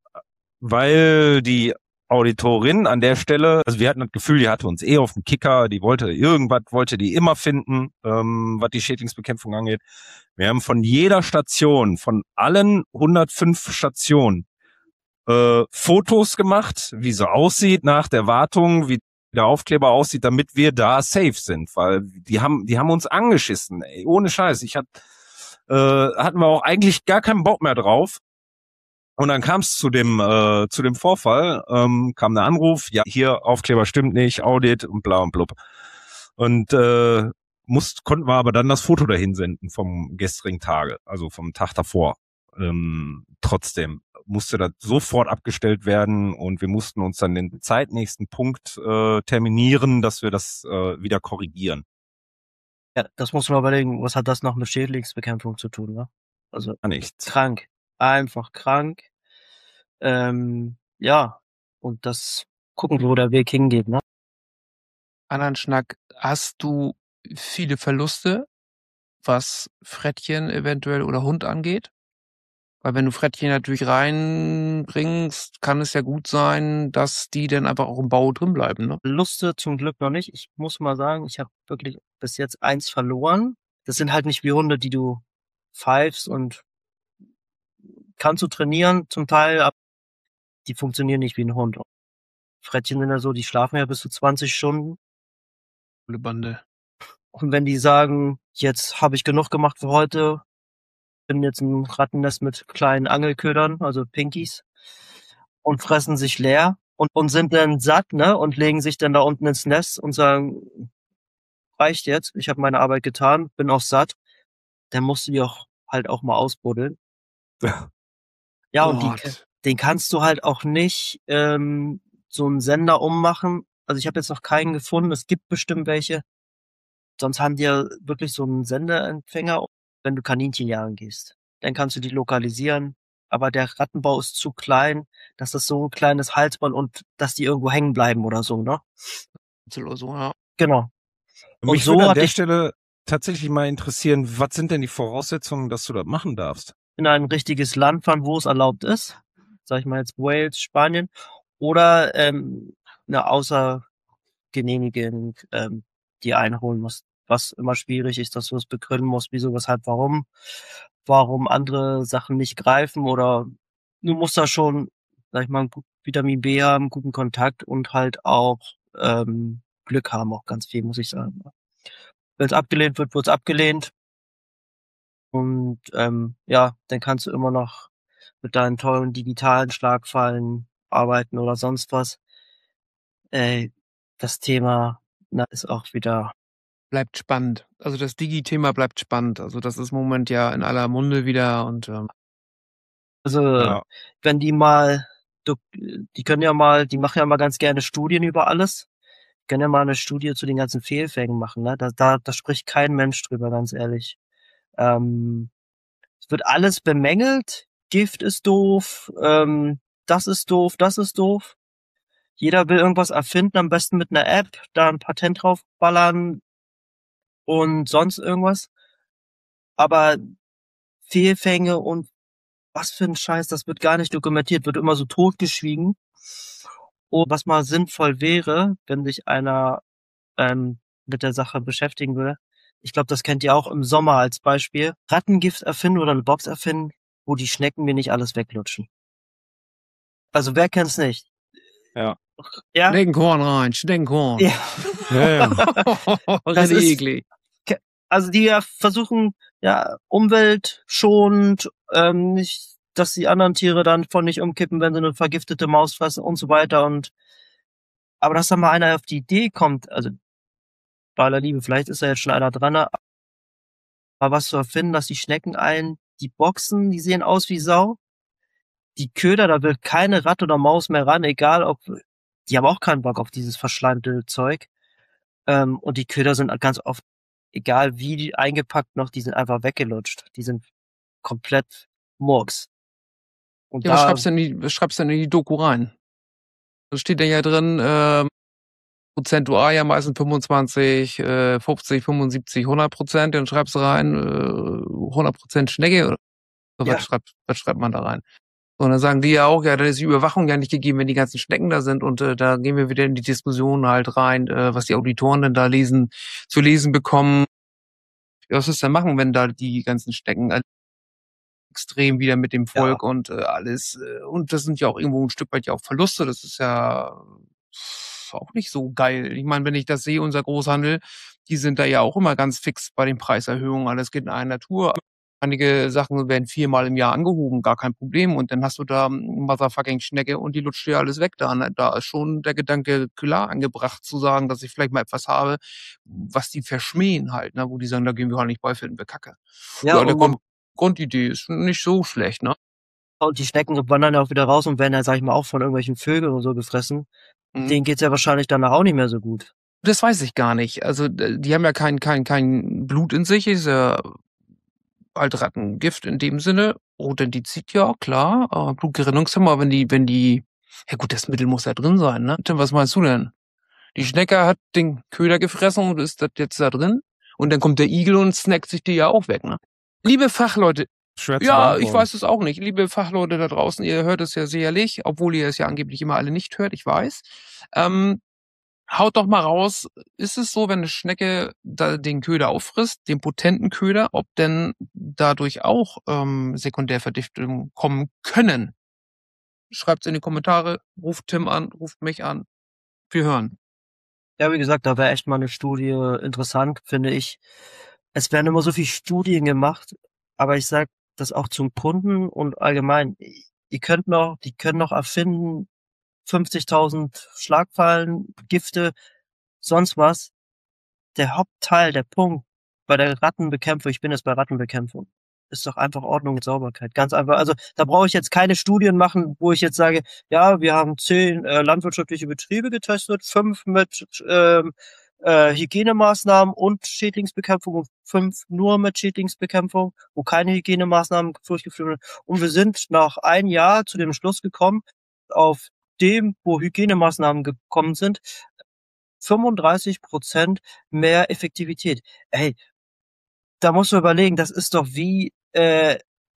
weil die Auditorin an der Stelle, also wir hatten das Gefühl, die hatte uns eh auf dem Kicker, die wollte irgendwas, wollte die immer finden, ähm, was die Schädlingsbekämpfung angeht. Wir haben von jeder Station, von allen hundertfünf Stationen, äh, Fotos gemacht, wie so aussieht nach der Wartung, wie der Aufkleber aussieht, damit wir da safe sind, weil die haben, die haben uns angeschissen, ey, ohne Scheiß. Ich hat, äh, hatten wir auch eigentlich gar keinen Bock mehr drauf. Und dann kam es zu dem äh, zu dem Vorfall, ähm, kam der Anruf, ja, hier Aufkleber stimmt nicht, Audit und bla und blub. Und äh, mussten, konnten wir aber dann das Foto dahin senden vom gestrigen Tage, also vom Tag davor. Ähm, trotzdem musste das sofort abgestellt werden und wir mussten uns dann den zeitnächsten Punkt äh, terminieren, dass wir das äh, wieder korrigieren. Ja, das muss man überlegen, was hat das noch mit Schädlingsbekämpfung zu tun, ne? Also Nichts. krank. Einfach krank. Ähm, ja, und das gucken, wo der Weg hingeht, ne? Anderen Schnack, hast du viele Verluste, was Frettchen eventuell oder Hund angeht? Weil wenn du Frettchen natürlich reinbringst, kann es ja gut sein, dass die dann einfach auch im Bau drin bleiben, ne? Verluste zum Glück noch nicht. Ich muss mal sagen, ich habe wirklich bis jetzt eins verloren. Das sind halt nicht wie Hunde, die du pfeifst und kannst du trainieren zum Teil, aber die funktionieren nicht wie ein Hund. Frettchen sind ja so, die schlafen ja bis zu zwanzig Stunden. Coole Bande. Und wenn die sagen, jetzt habe ich genug gemacht für heute, bin jetzt ein Rattennest mit kleinen Angelködern, also Pinkies, und fressen sich leer und, und sind dann satt, ne, und legen sich dann da unten ins Nest und sagen, reicht jetzt, ich habe meine Arbeit getan, bin auch satt, dann musst du die auch halt auch mal ausbuddeln. Ja, und die, Gott. den kannst du halt auch nicht ähm, so einen Sender ummachen. Also ich habe jetzt noch keinen gefunden, es gibt bestimmt welche. Sonst haben die ja wirklich so einen Sendeempfänger, wenn du Kaninchen jagen gehst. Dann kannst du die lokalisieren. Aber der Rattenbau ist zu klein, dass das so ein kleines Halsband und dass die irgendwo hängen bleiben oder so, ne? Oder so, ja. Genau. Und Mich so würde an hatte der ich Stelle tatsächlich mal interessieren, was sind denn die Voraussetzungen, dass du das machen darfst? in ein richtiges Land fahren, wo es erlaubt ist. Sag ich mal jetzt Wales, Spanien. Oder ähm, eine Außergenehmigung, ähm, die einholen musst. Was immer schwierig ist, dass du es begründen musst, wieso, weshalb, warum. Warum andere Sachen nicht greifen oder du musst da schon, sag ich mal, Vitamin B haben, guten Kontakt und halt auch ähm, Glück haben, auch ganz viel, muss ich sagen. Wenn es abgelehnt wird, wird es abgelehnt. Und ähm, ja, dann kannst du immer noch mit deinen tollen digitalen Schlagfallen arbeiten oder sonst was. Ey, das Thema na, ist auch wieder... Bleibt spannend. Also das Digi-Thema bleibt spannend. Also das ist im Moment ja in aller Munde wieder und ähm, Also, Ja. wenn die mal, du, die können ja mal, die machen ja mal ganz gerne Studien über alles. Die können ja mal eine Studie zu den ganzen Fehlfängen machen, ne? Da, da, da spricht kein Mensch drüber, ganz ehrlich. Ähm, es wird alles bemängelt. Gift ist doof, ähm, das ist doof, das ist doof. Jeder will irgendwas erfinden, am besten mit einer App, da ein Patent draufballern und sonst irgendwas. Aber Fehlfänge und was für ein Scheiß, das wird gar nicht dokumentiert, wird immer so totgeschwiegen. Und was mal sinnvoll wäre, wenn sich einer ähm, mit der Sache beschäftigen würde, ich glaube, das kennt ihr auch im Sommer als Beispiel, Rattengift erfinden oder eine Box erfinden, wo die Schnecken mir nicht alles weglutschen. Also wer kennt's nicht? Ja. Ja? Schneckenkorn rein, Schneckenkorn. Ja. Ja, ja. Das Richtig ist- eklig. Also die ja versuchen, ja, umweltschonend, ähm, nicht, dass die anderen Tiere dann von nicht umkippen, wenn sie eine vergiftete Maus fressen und so weiter. Und aber dass da mal einer auf die Idee kommt, also bei aller Liebe, vielleicht ist da jetzt schon einer dran, aber was zu erfinden, dass die Schnecken allen, die Boxen, die sehen aus wie Sau. Die Köder, da will keine Ratte oder Maus mehr ran, egal ob, die haben auch keinen Bock auf dieses verschleimte Zeug. Ähm, und die Köder sind ganz oft, egal wie die eingepackt noch, die sind einfach weggelutscht. Die sind komplett Murks. Und Ja, was da, schreibst du denn in die, was schreibst du denn in die Doku rein? Da steht da ja drin, ähm, prozentual ja meistens fünfundzwanzig, äh, fünfzig, fünfundsiebzig, hundert Prozent. Dann schreibst du rein, äh, hundert Prozent Schnecke. Oder Ja. was, schreibt, was schreibt man da rein? So, und dann sagen die ja auch, ja, dann ist die Überwachung ja nicht gegeben, wenn die ganzen Schnecken da sind. Und äh, da gehen wir wieder in die Diskussion halt rein, äh, was die Auditoren denn da lesen, zu lesen bekommen. Ja, was ist denn machen, wenn da die ganzen Schnecken äh, extrem wieder mit dem Volk und äh, alles. Äh, und das sind ja auch irgendwo ein Stück weit ja auch Verluste. Das ist ja auch nicht so geil. Ich meine, wenn ich das sehe, unser Großhandel, die sind da ja auch immer ganz fix bei den Preiserhöhungen. Alles geht in einer Tour. Einige Sachen werden viermal im Jahr angehoben, gar kein Problem. Und dann hast du da Motherfucking Schnecke und die lutscht dir alles weg da. Ne? Da ist schon der Gedanke klar angebracht zu sagen, dass ich vielleicht mal etwas habe, was die verschmähen halt, ne? Wo die sagen, da gehen wir halt nicht bei, finden wir Kacke. ja, Ja, der und, man, Grund, Grundidee ist nicht so schlecht, ne? und die Schnecken wandern ja auch wieder raus und werden ja, sag ich mal, auch von irgendwelchen Vögeln und so gefressen. Mhm. Denen geht's ja wahrscheinlich danach auch nicht mehr so gut. Das weiß ich gar nicht. Also d- die haben ja kein kein kein Blut in sich, ist ja halt Rattengift in dem Sinne. Authentizid, ja, klar. Aber Blutgerinnungshemmer, wenn die, wenn die, ja gut, das Mittel muss ja drin sein, ne? Tim, was meinst du denn? Die Schnecke hat den Köder gefressen und ist das jetzt da drin? Und dann kommt der Igel und snackt sich die ja auch weg, ne? Liebe Fachleute, Schwer zu ja, beantworten. ich weiß es auch nicht. Liebe Fachleute da draußen, ihr hört es ja sicherlich, obwohl ihr es ja angeblich immer alle nicht hört, ich weiß. Ähm, haut doch mal raus, ist es so, wenn eine Schnecke da den Köder auffrisst, den potenten Köder, ob denn dadurch auch ähm, Sekundärverdichtungen kommen können? Schreibt's in die Kommentare, ruft Tim an, ruft mich an. Wir hören. Ja, wie gesagt, da wäre echt mal eine Studie interessant, finde ich. Es werden immer so viele Studien gemacht, aber ich sag das auch zum Kunden und allgemein. Ihr könnt noch, die können noch erfinden, fünfzigtausend Schlagfallen, Gifte, sonst was. Der Hauptteil, der Punkt bei der Rattenbekämpfung, ich bin jetzt bei Rattenbekämpfung, ist doch einfach Ordnung und Sauberkeit. Ganz einfach. Also da brauche ich jetzt keine Studien machen, wo ich jetzt sage, ja, wir haben zehn äh, landwirtschaftliche Betriebe getestet, fünf mit ähm, äh, Hygienemaßnahmen und Schädlingsbekämpfung und fünf nur mit Schädlingsbekämpfung, wo keine Hygienemaßnahmen durchgeführt werden. Und wir sind nach einem Jahr zu dem Schluss gekommen, auf dem, wo Hygienemaßnahmen gekommen sind, fünfunddreißig Prozent mehr Effektivität. Ey, da musst du überlegen, das ist doch wie äh,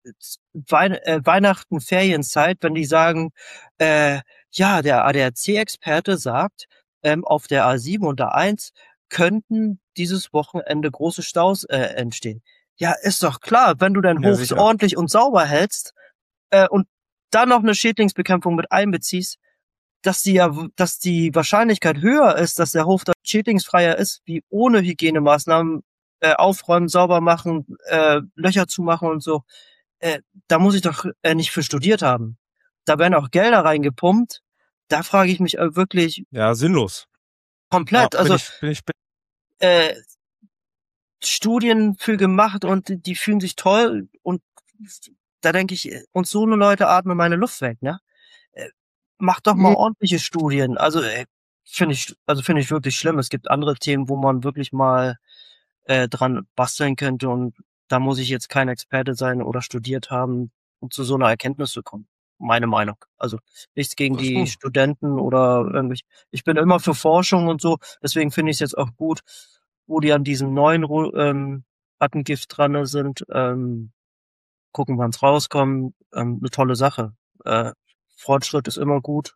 Wein äh, Weihnachten, Ferienzeit, wenn die sagen, äh, ja, der A D A C-Experte sagt, ähm, auf der A sieben und A eins könnten dieses Wochenende große Staus äh, entstehen. Ja, ist doch klar, wenn du dein Ja, Hof sicher. ordentlich und sauber hältst äh, und dann noch eine Schädlingsbekämpfung mit einbeziehst, dass die ja, dass die Wahrscheinlichkeit höher ist, dass der Hof da schädlingsfreier ist, wie ohne Hygienemaßnahmen, äh, aufräumen, sauber machen, äh, Löcher zumachen und so. Äh, da muss ich doch äh, nicht für studiert haben. Da werden auch Gelder reingepumpt. Da frage ich mich äh, wirklich Ja, sinnlos. komplett. Ja, also bin ich, bin ich, bin äh, Studien für gemacht und die, die fühlen sich toll und da denke ich, und so eine Leute atmen meine Luft weg, ne? Äh, macht doch mal Mhm. ordentliche Studien. Also äh, finde ich, also finde ich wirklich schlimm. Es gibt andere Themen, wo man wirklich mal äh, dran basteln könnte und da muss ich jetzt kein Experte sein oder studiert haben, um zu so einer Erkenntnis zu kommen. Meine Meinung. Also nichts gegen Ach so. die Studenten oder irgendwelche. Ich bin immer für Forschung und so, deswegen finde ich es jetzt auch gut, wo die an diesem neuen Ru- ähm, Rattengift dran sind. Ähm, gucken, wann's rauskommt. Ähm, eine tolle Sache. Äh, Fortschritt ist immer gut.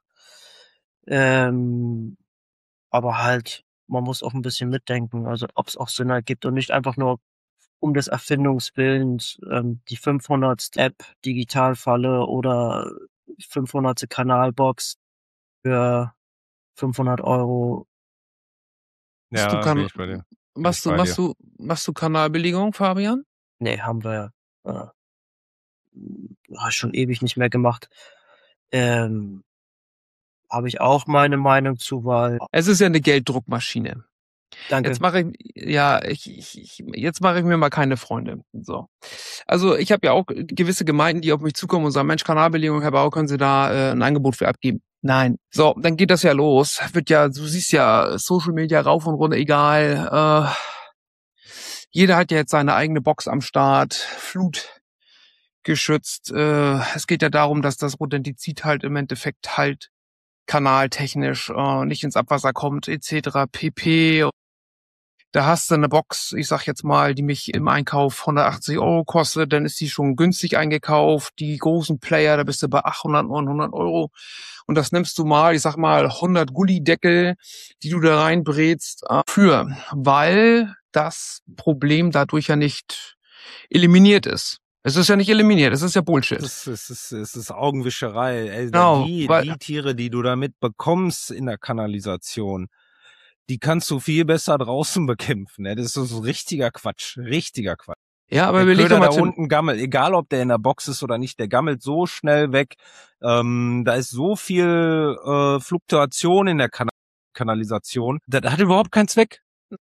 Ähm, aber halt, man muss auch ein bisschen mitdenken, also ob es auch Sinn ergibt und nicht einfach nur um des Erfindungswillens ähm, die fünfhundertste App Digitalfalle oder fünfhundertste Kanalbox für fünfhundert Euro. Machst du, ja, kan bin ich bei dir. machst bin du, ich bei machst du, machst du Kanalbelegung, Fabian? Nee, haben wir äh, ja, schon ewig nicht mehr gemacht. Ähm, habe ich auch meine Meinung zu, weil Es ist ja eine Gelddruckmaschine. danke. Jetzt mache ich, ja, ich, ich, ich jetzt mache ich mir mal keine Freunde. So. Also ich habe ja auch gewisse Gemeinden, die auf mich zukommen und sagen, Mensch, Kanalbelegung, Herr Bauer, können Sie da äh, ein Angebot für abgeben? Nein. So, dann geht das ja los. Wird ja, du siehst ja, Social Media rauf und runter, egal. Äh, jeder hat ja jetzt seine eigene Box am Start, flutgeschützt. Äh, es geht ja darum, dass das Rodentizid halt im Endeffekt halt kanaltechnisch äh, nicht ins Abwasser kommt, et cetera pp. Da hast du eine Box, ich sag jetzt mal, die mich im Einkauf hundertachtzig Euro kostet, dann ist die schon günstig eingekauft. Die großen Player, da bist du bei achthundert, neunhundert Euro. Und das nimmst du mal, ich sag mal, hundert Gullideckel, die du da reinbrätst, äh, für. Weil das Problem dadurch ja nicht eliminiert ist. Es ist ja nicht eliminiert, es ist ja Bullshit. Es ist, es ist, es ist Augenwischerei. Ey, Genau, die, weil- die Tiere, die du damit bekommst in der Kanalisation, die kannst du viel besser draußen bekämpfen. Ne? Das ist so, so richtiger Quatsch. Richtiger Quatsch. Ja, aber Der überleg doch Köder mal, da Tim, unten gammelt, egal ob der in der Box ist oder nicht, der gammelt so schnell weg. Ähm, da ist so viel äh, Fluktuation in der kan Kanalisation. Das hat überhaupt keinen Zweck.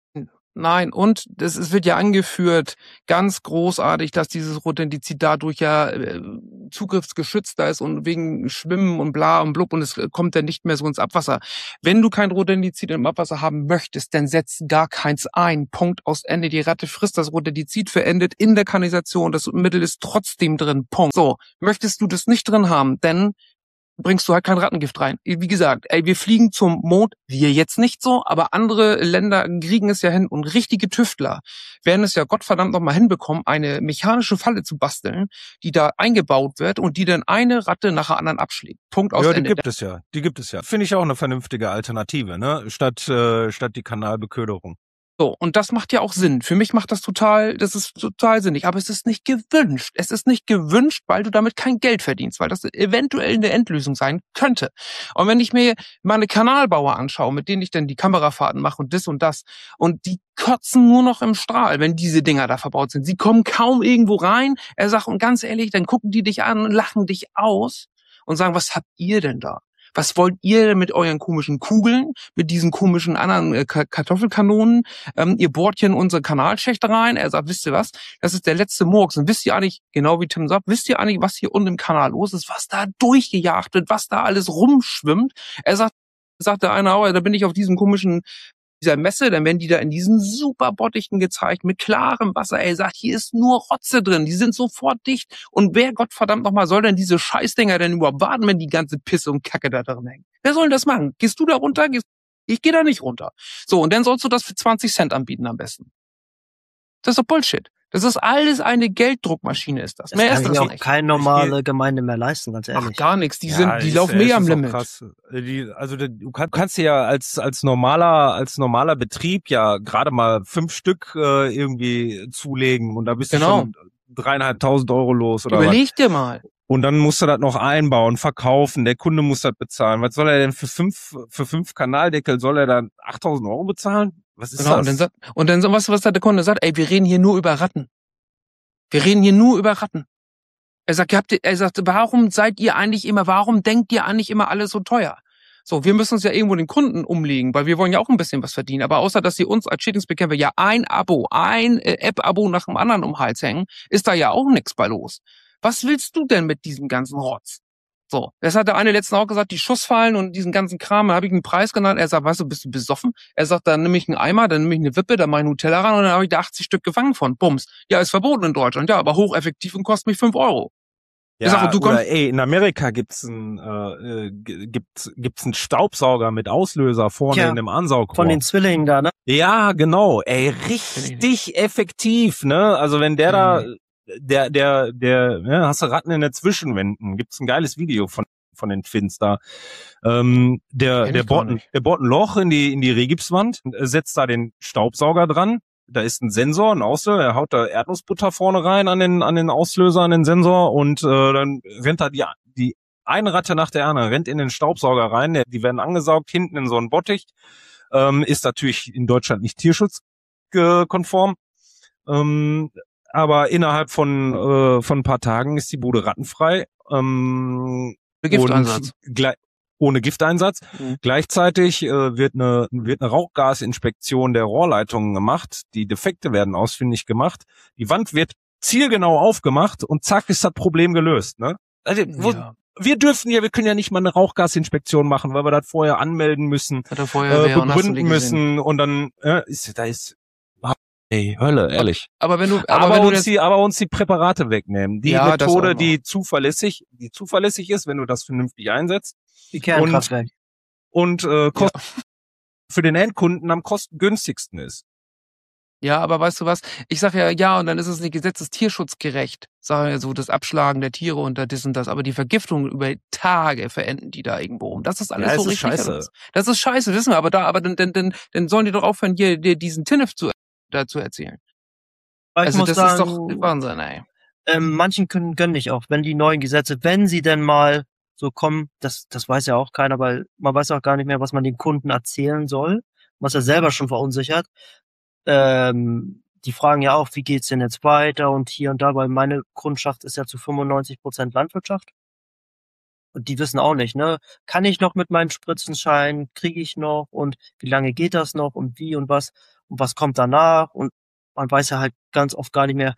nein, und das, es wird ja angeführt, ganz großartig, dass dieses Rodentizid dadurch ja äh, zugriffsgeschützter ist und wegen Schwimmen und bla und blub und es kommt dann nicht mehr so ins Abwasser. Wenn du kein Rodentizid im Abwasser haben möchtest, dann setz gar keins ein. Punkt, aus Ende. Die Ratte frisst das Rodentizid, verendet in der Kanalisation. Das Mittel ist trotzdem drin. Punkt. So, möchtest du das nicht drin haben, dann bringst du halt kein Rattengift rein. Wie gesagt, ey, wir fliegen zum Mond, wir jetzt nicht so, aber andere Länder kriegen es ja hin und richtige Tüftler werden es ja Gottverdammt noch mal hinbekommen, eine mechanische Falle zu basteln, die da eingebaut wird und die dann eine Ratte nach der anderen abschlägt. Punkt, aus Ja, die Ende. gibt es ja. Die gibt es ja. Finde ich auch eine vernünftige Alternative, ne? Statt, äh, statt die Kanalbeköderung. So, und das macht ja auch Sinn. Für mich macht das total, das ist total sinnig. Aber es ist nicht gewünscht. Es ist nicht gewünscht, weil du damit kein Geld verdienst, weil das eventuell eine Endlösung sein könnte. Und wenn ich mir meine Kanalbauer anschaue, mit denen ich dann die Kamerafahrten mache und das und das, und die kotzen nur noch im Strahl, wenn diese Dinger da verbaut sind. Sie kommen kaum irgendwo rein. Er sagt, und ganz ehrlich, dann gucken die dich an und lachen dich aus und sagen, was habt ihr denn da? Was wollt ihr denn mit euren komischen Kugeln, mit diesen komischen anderen äh, Kartoffelkanonen? Ähm, ihr bohrt hier in unsere Kanalschächte rein. Er sagt, wisst ihr was? Das ist der letzte Murks. Und wisst ihr eigentlich, genau wie Tim sagt, wisst ihr eigentlich, was hier unten im Kanal los ist? Was da durchgejagt wird, was da alles rumschwimmt? Er sagt, sagt der eine, oh, da bin ich auf diesem komischen, dieser Messe, dann werden die da in diesen super Bottichen gezeigt, mit klarem Wasser. Er sagt, hier ist nur Rotze drin, die sind sofort dicht. Und wer Gottverdammt nochmal soll denn diese Scheißdinger denn überhaupt warten, wenn die ganze Pisse und Kacke da drin hängt? Wer soll denn das machen? Gehst du da runter? Gehst Ich gehe da nicht runter. So, und dann sollst du das für zwanzig Cent anbieten am besten. Das ist doch Bullshit. Das ist alles eine Gelddruckmaschine, ist das. Das Mehr kann ist sich das auch nicht. keine normale Gemeinde mehr leisten, ganz Ach, ehrlich. gar nichts. Die Ja, sind, die ist- laufen ist- mehr am ist auch Limit. krass. Die, also die, du kann- kannst dir ja als als normaler als normaler Betrieb ja gerade mal fünf Stück äh, irgendwie zulegen und da bist Genau. du schon dreieinhalbtausend Euro los oder was. Überleg dir mal. Und dann musst du das noch einbauen, verkaufen. Der Kunde muss das bezahlen. Was soll er denn für fünf für fünf Kanaldeckel? Soll er dann achttausend Euro bezahlen? Was ist Genau, und das? dann, sagt- und dann, so- weißt du, was da der Kunde sagt? Ey, wir reden hier nur über Ratten. Wir reden hier nur über Ratten. Er sagt, ihr habt, er sagt, warum seid ihr eigentlich immer, warum denkt ihr eigentlich immer alles so teuer? So, wir müssen uns ja irgendwo den Kunden umlegen, weil wir wollen ja auch ein bisschen was verdienen. Aber außer, dass sie uns als Schädlingsbekämpfer ja ein Abo, ein äh, App-Abo nach dem anderen um den Hals hängen, ist da ja auch nichts bei los. Was willst du denn mit diesem ganzen Rotz? So, das hat der eine letztens auch gesagt, die Schussfallen und diesen ganzen Kram, da habe ich einen Preis genannt. Er sagt, weißt du, bist du besoffen? Er sagt, dann nehme ich einen Eimer, dann nehme ich eine Wippe, dann mache ich einen Nutella ran und dann habe ich da achtzig Stück gefangen von. Bums. Ja, ist verboten in Deutschland, ja, aber hocheffektiv und kostet mich fünf Euro. Ja, Ich sag, du oder kommst- ey, in Amerika gibt's ein äh, äh, g- gibt's gibt's einen Staubsauger mit Auslöser vorne Tja, in dem Ansaugrohr. Von den Zwillingen da, ne? Ja, genau. Ey, richtig effektiv, ne? Also wenn der da, der, der, der, ja, hast du Ratten in der Zwischenwänden. Gibt's ein geiles Video von von den Twins da. Ähm, der, Kenn der ich gar bohrt, ein- nicht. der bohrt ein Loch in die in die Regipswand, äh, setzt da den Staubsauger dran. Da ist ein Sensor, ein Auslöser. Er haut da Erdnussbutter vorne rein an den an den Auslöser, an den Sensor und äh, dann rennt da die die eine Ratte nach der anderen rennt in den Staubsauger rein. Der, die werden angesaugt hinten in so einen Bottich. Ähm, ist natürlich in Deutschland nicht tierschutzkonform. Ähm, aber innerhalb von äh, von ein paar Tagen ist die Bude rattenfrei. Ähm, Gifteinsatz. und gle- ohne Gifteinsatz. Mhm. Gleichzeitig äh, wird eine wird eine Rauchgasinspektion der Rohrleitungen gemacht. Die Defekte werden ausfindig gemacht. Die Wand wird zielgenau aufgemacht und zack ist das Problem gelöst. Ne? Also, wo, Ja, wir dürfen ja, wir können ja nicht mal eine Rauchgasinspektion machen, weil wir das vorher anmelden müssen, hat der äh, Feuerwehr und hast du begründen nicht gesehen. müssen und dann äh, ist da ist ey Hölle, ehrlich. Aber wenn du, aber, Aber, wenn du uns jetzt, die, aber uns die Präparate wegnehmen. Die Ja, das auch Methode, noch. die zuverlässig, die zuverlässig ist, wenn du das vernünftig einsetzt Die Kernkraftwerke. und äh, kost für den Endkunden am kostengünstigsten ist. ja, aber weißt du was? Ich sag ja, ja, und dann ist es nicht gesetzestierschutzgerecht. Sag ja so, das Abschlagen der Tiere und das und das. Aber die Vergiftung über Tage verenden die da irgendwo rum. Das ist alles Ja, so es ist richtig. scheiße. alles. Das ist scheiße, wissen wir. Aber da, aber dann, dann, dann, dann sollen die doch aufhören, hier, dir diesen Tinnef zu, da zu erzählen. Aber ich Also muss das sagen, ist doch Wahnsinn, ey. ähm, manchen können gönn ich auch, wenn die neuen Gesetze, wenn sie denn mal so kommen, das, das weiß ja auch keiner, weil man weiß auch gar nicht mehr, was man dem Kunden erzählen soll, was er selber schon verunsichert. Ähm, die fragen ja auch, wie geht's denn jetzt weiter und hier und da, weil meine Kundschaft ist ja zu fünfundneunzig Prozent Landwirtschaft. Und die wissen auch nicht, ne? Kann ich noch mit meinem Spritzenschein? Kriege ich noch? Und wie lange geht das noch? Und wie und was? Und was kommt danach? Und man weiß ja halt ganz oft gar nicht mehr,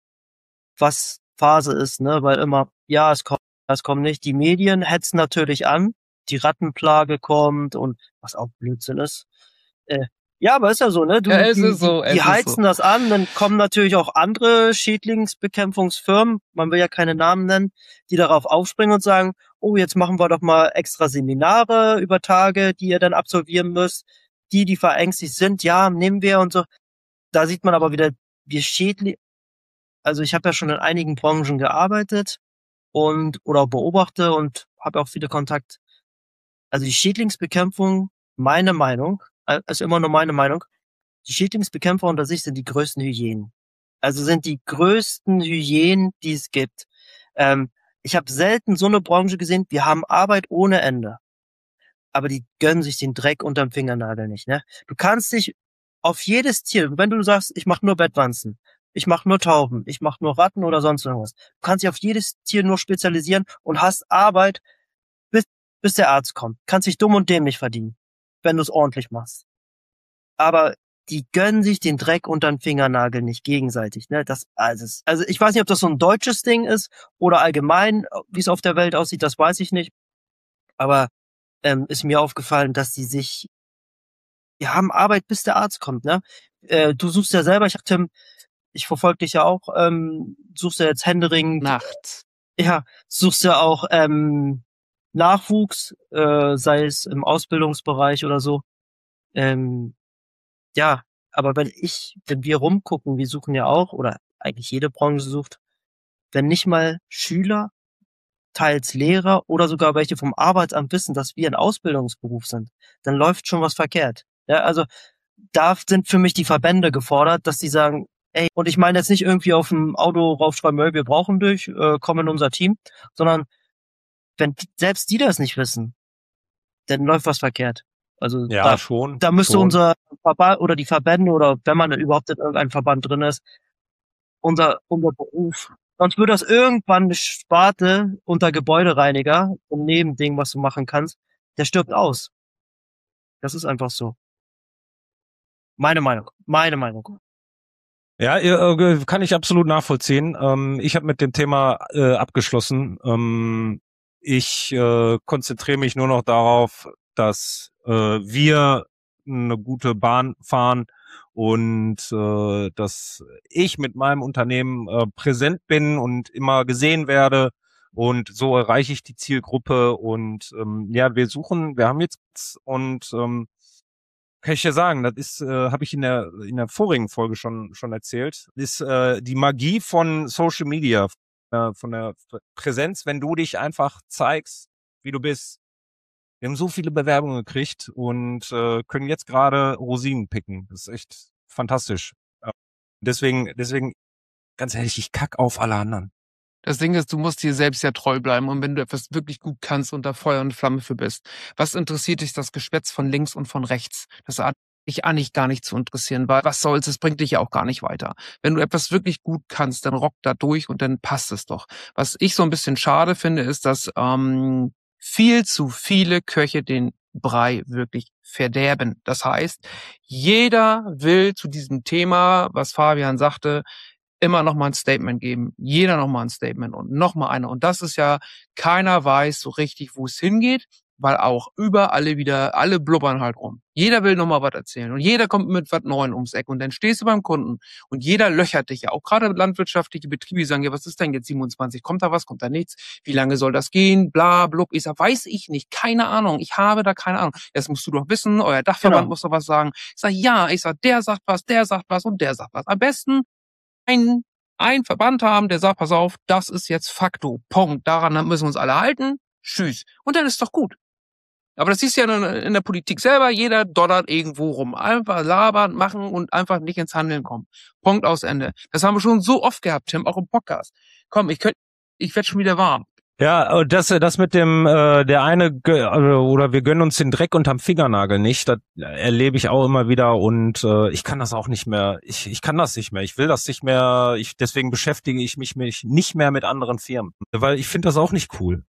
was Phase ist, ne? Weil immer, ja, es kommt, es kommt nicht. Die Medien hetzen natürlich an, die Rattenplage kommt und was auch Blödsinn ist. Äh, ja, aber ist ja so, ne? Du, Ja, es die, ist so, die, es die ist heizen so. das an, dann kommen natürlich auch andere Schädlingsbekämpfungsfirmen, man will ja keine Namen nennen, die darauf aufspringen und sagen, oh, jetzt machen wir doch mal extra Seminare über Tage, die ihr dann absolvieren müsst. Die, die verängstigt sind, ja, nehmen wir und so. Da sieht man aber wieder, wir Schädling, also ich habe ja schon in einigen Branchen gearbeitet und oder beobachte und habe auch viele Kontakt. Also die Schädlingsbekämpfung, meine Meinung, also immer nur meine Meinung, die Schädlingsbekämpfer unter sich sind die größten Hyänen. Also sind die größten Hyänen, die es gibt. Ähm, ich habe selten so eine Branche gesehen, wir haben Arbeit ohne Ende. Aber die gönnen sich den Dreck unterm Fingernagel nicht, ne? Du kannst dich auf jedes Tier, wenn du sagst, ich mache nur Bettwanzen, ich mache nur Tauben, ich mache nur Ratten oder sonst irgendwas, du kannst dich auf jedes Tier nur spezialisieren und hast Arbeit, bis, bis der Arzt kommt. Kannst dich dumm und dämlich verdienen, wenn du es ordentlich machst. Aber die gönnen sich den Dreck unterm Fingernagel nicht gegenseitig, ne? Das, also, also ich weiß nicht, ob das so ein deutsches Ding ist oder allgemein, wie es auf der Welt aussieht, das weiß ich nicht. Aber ähm, ist mir aufgefallen, dass die sich, die haben Arbeit, bis der Arzt kommt, ne? Äh, du suchst ja selber, ich hab Tim, ich verfolge dich ja auch, ähm, suchst ja jetzt händeringend, Nachts. ja, suchst ja auch ähm, Nachwuchs, äh, sei es im Ausbildungsbereich oder so. Ähm, ja, aber wenn ich, wenn wir rumgucken, wir suchen ja auch, oder eigentlich jede Branche sucht, wenn nicht mal Schüler, teils Lehrer oder sogar welche vom Arbeitsamt wissen, dass wir ein Ausbildungsberuf sind, dann läuft schon was verkehrt. Ja, also da sind für mich die Verbände gefordert, dass die sagen, ey, und ich meine jetzt nicht irgendwie auf dem Auto raufschreiben, ey, wir brauchen dich, äh, komm in unser Team, sondern wenn die, selbst die das nicht wissen, dann läuft was verkehrt. Also Ja, da, schon. da müsste schon. unser Verband oder die Verbände oder wenn man überhaupt in irgendeinem Verband drin ist, unser, unser Beruf. Sonst würde das irgendwann eine Sparte unter Gebäudereiniger, so ein Nebending, was du machen kannst, der stirbt aus. Das ist einfach so. Meine Meinung. Meine Meinung. Ja, äh, kann ich absolut nachvollziehen. Ähm, ich habe mit dem Thema äh, abgeschlossen. Ähm, ich äh, konzentriere mich nur noch darauf, dass äh, wir eine gute Bahn fahren und äh, dass ich mit meinem Unternehmen äh, präsent bin und immer gesehen werde. Und so erreiche ich die Zielgruppe. Und ähm, ja, wir suchen, wir haben jetzt und ähm, kann ich ja sagen, das ist, äh, habe ich in der in der vorigen Folge schon schon erzählt, ist äh, die Magie von Social Media, äh, von der Präsenz, wenn du dich einfach zeigst, wie du bist. Wir haben so viele Bewerbungen gekriegt und äh, können jetzt gerade Rosinen picken. Das ist echt fantastisch. Ja. Deswegen, deswegen, ganz ehrlich, ich kack auf alle anderen. Das Ding ist, du musst dir selbst ja treu bleiben und wenn du etwas wirklich gut kannst und da Feuer und Flamme für bist, was interessiert dich das Geschwätz von links und von rechts? Das hat dich eigentlich gar nicht zu interessieren, weil was soll's, es bringt dich ja auch gar nicht weiter. Wenn du etwas wirklich gut kannst, dann rock da durch und dann passt es doch. Was ich so ein bisschen schade finde, ist, dass ähm, viel zu viele Köche den Brei wirklich verderben. Das heißt, jeder will zu diesem Thema, was Fabian sagte, immer noch mal ein Statement geben. Jeder noch mal ein Statement und noch mal einer. Und das ist ja, keiner weiß so richtig, wo es hingeht, weil auch überall wieder, alle blubbern halt rum. Jeder will noch mal was erzählen und jeder kommt mit was Neuem ums Eck und dann stehst du beim Kunden und jeder löchert dich ja. Auch gerade landwirtschaftliche Betriebe die sagen, ja, was ist denn jetzt siebenundzwanzig? Kommt da was? Kommt da nichts? Wie lange soll das gehen? Bla, blub. Ich sag, weiß ich nicht. Keine Ahnung. Ich habe da keine Ahnung. Das musst du doch wissen. Euer Dachverband Genau. muss doch was sagen. Ich sag, ja. Ich sag, der sagt was, der sagt was und der sagt was. Am besten ein, ein Verband haben, der sagt, pass auf, das ist jetzt Fakto. Punkt. Daran müssen wir uns alle halten. Tschüss. Und dann ist doch gut. Aber das siehst du ja in der Politik selber. Jeder dollert irgendwo rum. Einfach labern, machen und einfach nicht ins Handeln kommen. Punkt, aus Ende. Das haben wir schon so oft gehabt, Tim, auch im Podcast. Komm, ich könnte, ich werde schon wieder warm. Ja, das das mit dem äh, der eine gö- also, oder wir gönnen uns den Dreck unterm Fingernagel nicht, das erlebe ich auch immer wieder und äh, ich kann das auch nicht mehr. Ich ich kann das nicht mehr. Ich will das nicht mehr. Ich deswegen beschäftige ich mich mich nicht mehr mit anderen Firmen, weil ich finde das auch nicht cool.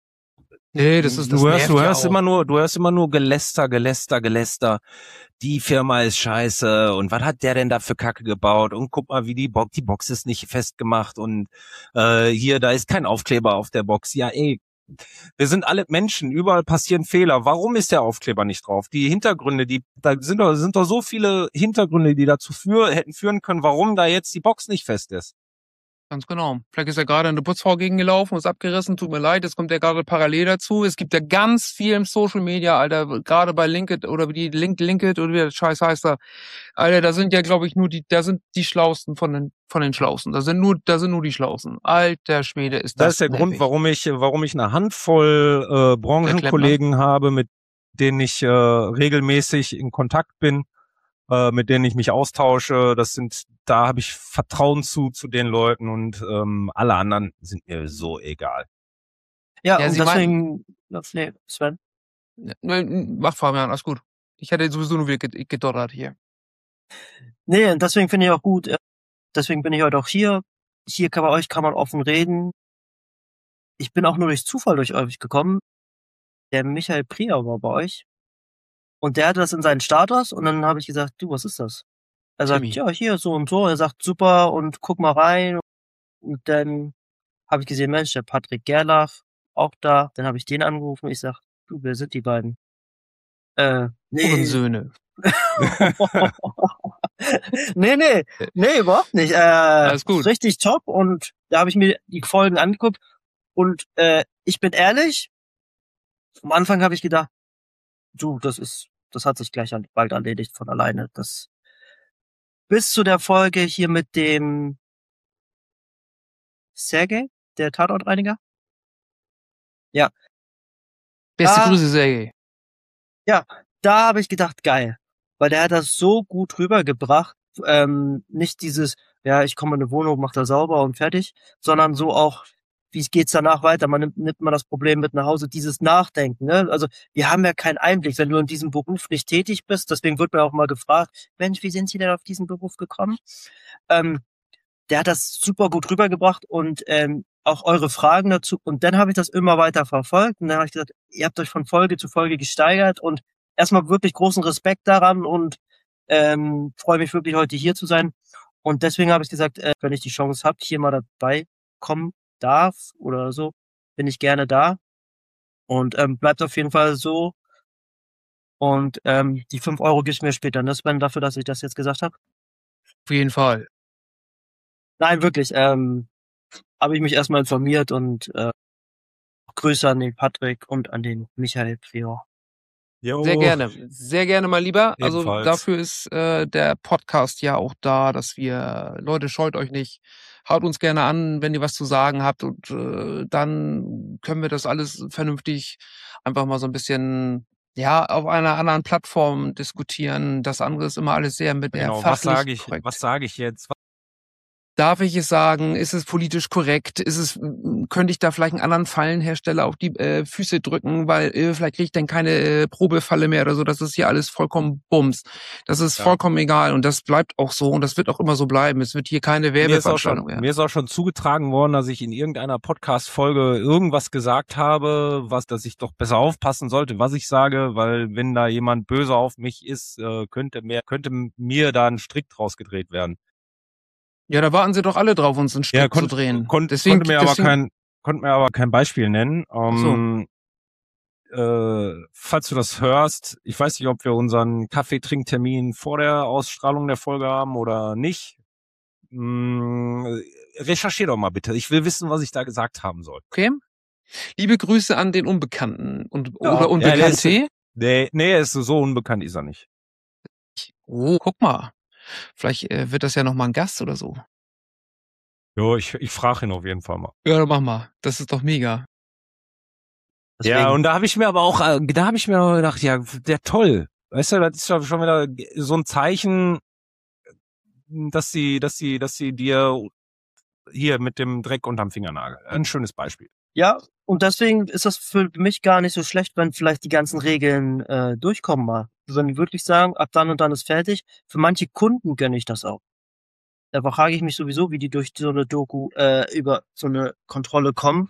Nee, das ist das du hörst, nervt du ja hörst auch. immer nur, du hörst immer nur Geläster, Geläster, Geläster. Die Firma ist scheiße und was hat der denn da für Kacke gebaut? Und guck mal, wie die Box, die Box ist nicht festgemacht und äh, hier, da ist kein Aufkleber auf der Box. Ja, ey, wir sind alle Menschen, überall passieren Fehler. Warum ist der Aufkleber nicht drauf? Die Hintergründe, die da sind doch, sind doch so viele Hintergründe, die dazu für, hätten führen können, warum da jetzt die Box nicht fest ist. Ganz genau. Vielleicht ist er gerade eine Putzfrau gegengelaufen, ist abgerissen, tut mir leid, jetzt kommt er gerade parallel dazu. Es gibt ja ganz viel im Social Media, Alter, gerade bei Linked oder wie die Link, Linked oder wie der Scheiß heißt da. Alter, da sind ja, glaube ich, nur die, da sind die Schlausten von den, von den Schlausten. Da sind nur, da sind nur die Schlausten. Alter Schwede, ist das Das ist der nervig. Grund, warum ich, warum ich eine Handvoll äh, Branchenkollegen habe, mit denen ich äh, regelmäßig in Kontakt bin, äh, mit denen ich mich austausche. Das sind, da habe ich Vertrauen zu zu den Leuten und ähm, alle anderen sind mir so egal. Ja, Ja, und Sie deswegen, ja, nee, Sven. Mach Fabian, alles gut. Ich hätte sowieso nur wieder ged- gedottert hier. Nee, und deswegen finde ich auch gut, äh, deswegen bin ich heute auch hier. Hier kann bei euch kann man offen reden. Ich bin auch nur durch Zufall durch euch gekommen. Der Michael Prier war bei euch. Und der hatte das in seinen Status und dann habe ich gesagt, du, was ist das? Er sagt, Timmy. ja, hier so und so. Er sagt, super und guck mal rein. Und dann habe ich gesehen, Mensch, der Patrick Gerlach auch da. Dann habe ich den angerufen. Ich sag, du, wer sind die beiden? Äh, nee. Uhrensöhne. nee, nee, nee, überhaupt nicht. Äh, Alles gut. Richtig top und da habe ich mir die Folgen angeguckt und äh, ich bin ehrlich, am Anfang habe ich gedacht, du, das ist, das hat sich gleich bald erledigt von alleine. Das bis zu der Folge hier mit dem Sergej, der Tatortreiniger. Ja. Beste Ah. Grüße, Sergej. Da habe ich gedacht, geil. Weil der hat das so gut rübergebracht. Ähm, nicht dieses, ja, ich komme in eine Wohnung, mach da sauber und fertig, sondern so auch, wie geht's danach weiter? Man nimmt, nimmt man das Problem mit nach Hause, dieses Nachdenken, ne? Also wir haben ja keinen Einblick, wenn du in diesem Beruf nicht tätig bist. Deswegen wird mir auch mal gefragt, Mensch, wie sind Sie denn auf diesen Beruf gekommen? Ähm, der hat das super gut rübergebracht und ähm, auch eure Fragen dazu. Und dann habe ich das immer weiter verfolgt. Und dann habe ich gesagt, ihr habt euch von Folge zu Folge gesteigert und erstmal wirklich großen Respekt daran und ähm, freue mich wirklich, heute hier zu sein. Und deswegen habe ich gesagt, äh, wenn ich die Chance habe, hier mal dabei kommen darf oder so, bin ich gerne da. Und ähm, bleibt auf jeden Fall so. Und ähm, die fünf Euro gibst mir später, ne, Sven, dafür, dass ich das jetzt gesagt habe? Auf jeden Fall. Nein, wirklich. Ähm, habe ich mich erstmal informiert und äh, Grüße an den Patrick und an den Michael Prior. Jo, Sehr gerne, sehr gerne mal lieber. Also Ebenfalls. dafür ist äh, der Podcast ja auch da, dass wir, Leute, scheut euch nicht, haut uns gerne an, wenn ihr was zu sagen habt und äh, dann können wir das alles vernünftig einfach mal so ein bisschen, ja, auf einer anderen Plattform diskutieren. Das andere ist immer alles sehr mit der Genau, was fachlich sage ich, korrekt. was sage ich jetzt? Darf ich es sagen? Ist es politisch korrekt? Ist es, könnte ich da vielleicht einen anderen Fallenhersteller auf die äh, Füße drücken, weil äh, vielleicht kriege ich dann keine äh, Probefalle mehr oder so. Das ist hier alles vollkommen Bums. Das ist Ja. vollkommen egal und das bleibt auch so und das wird auch immer so bleiben. Es wird hier keine Mir ist, auch Werbeveranstaltung schon, werden. mir ist auch schon zugetragen worden, dass ich in irgendeiner Podcast-Folge irgendwas gesagt habe, was, dass ich doch besser aufpassen sollte, was ich sage, weil wenn da jemand böse auf mich ist, äh, könnte mir, könnte mir da ein Strick draus gedreht werden. Ja, da warten sie doch alle drauf, uns einen Strick Ja, kon zu drehen. kon deswegen, konnte mir aber deswegen, kein, konnte mir aber kein Beispiel nennen. Ähm, so. äh, falls du das hörst, ich weiß nicht, ob wir unseren Kaffeetrinktermin vor der Ausstrahlung der Folge haben oder nicht. Hm, recherchier doch mal bitte. Ich will wissen, was ich da gesagt haben soll. Okay. Liebe Grüße an den Unbekannten und Ja. oder Ja, der ist, Unbekannte. nee, nee, ist so unbekannt ist er nicht. Oh, guck mal. Vielleicht äh, wird das ja noch mal ein Gast oder so. Jo, ich, ich frage ihn auf jeden Fall mal. Ja, dann mach mal. Das ist doch mega. Deswegen, Ja, und da habe ich mir aber auch, äh, da habe ich mir auch gedacht, ja, der toll. Weißt du, das ist ja schon wieder so ein Zeichen, dass sie, dass sie, dass sie dir hier mit dem Dreck unterm Fingernagel. Ein schönes Beispiel. ja, und deswegen ist das für mich gar nicht so schlecht, wenn vielleicht die ganzen Regeln äh, durchkommen mal. Wenn die wirklich sagen, ab dann und dann ist fertig. Für manche Kunden gönne ich das auch. Da frage ich mich sowieso, wie die durch so eine Doku äh, über so eine Kontrolle kommen.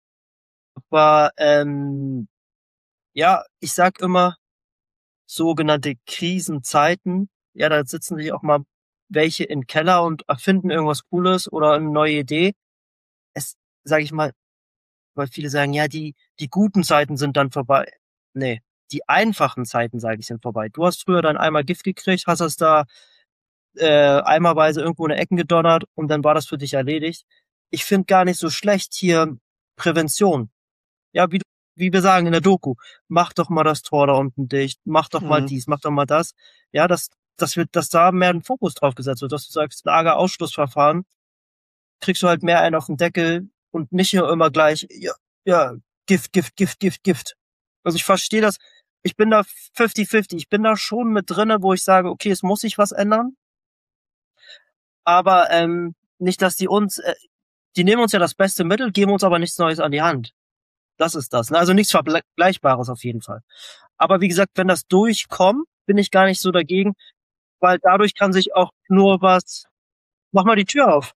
Aber ähm, ja, ich sag immer, sogenannte Krisenzeiten, ja, da sitzen sich auch mal welche im Keller und erfinden irgendwas Cooles oder eine neue Idee. Es, sage ich mal, weil viele sagen, ja, die die guten Zeiten sind dann vorbei. Nee, die einfachen Zeiten, sage ich, sind vorbei. Du hast früher dann einmal Gift gekriegt, hast es da äh, eimerweise irgendwo in Ecken gedonnert und dann war das für dich erledigt. Ich finde gar nicht so schlecht hier Prävention. Ja, wie, du- wie wir sagen in der Doku, mach doch mal das Tor da unten dicht, mach doch mal Mhm. dies, mach doch mal das. Ja, das, das wird, dass da mehr ein Fokus drauf gesetzt wird, dass du sagst, Lagerausschlussverfahren, kriegst du halt mehr einen auf den Deckel und nicht nur immer gleich, ja, ja, Gift, Gift, Gift, Gift, Gift. Also ich verstehe das, ich bin da fifty fifty, ich bin da schon mit drinne, wo ich sage, okay, es muss sich was ändern, aber ähm, nicht, dass die uns, äh, die nehmen uns ja das beste Mittel, geben uns aber nichts Neues an die Hand. Das ist das. Ne? Also nichts Vergleichbares auf jeden Fall. Aber wie gesagt, wenn das durchkommt, bin ich gar nicht so dagegen, weil dadurch kann sich auch nur was, mach mal die Tür auf,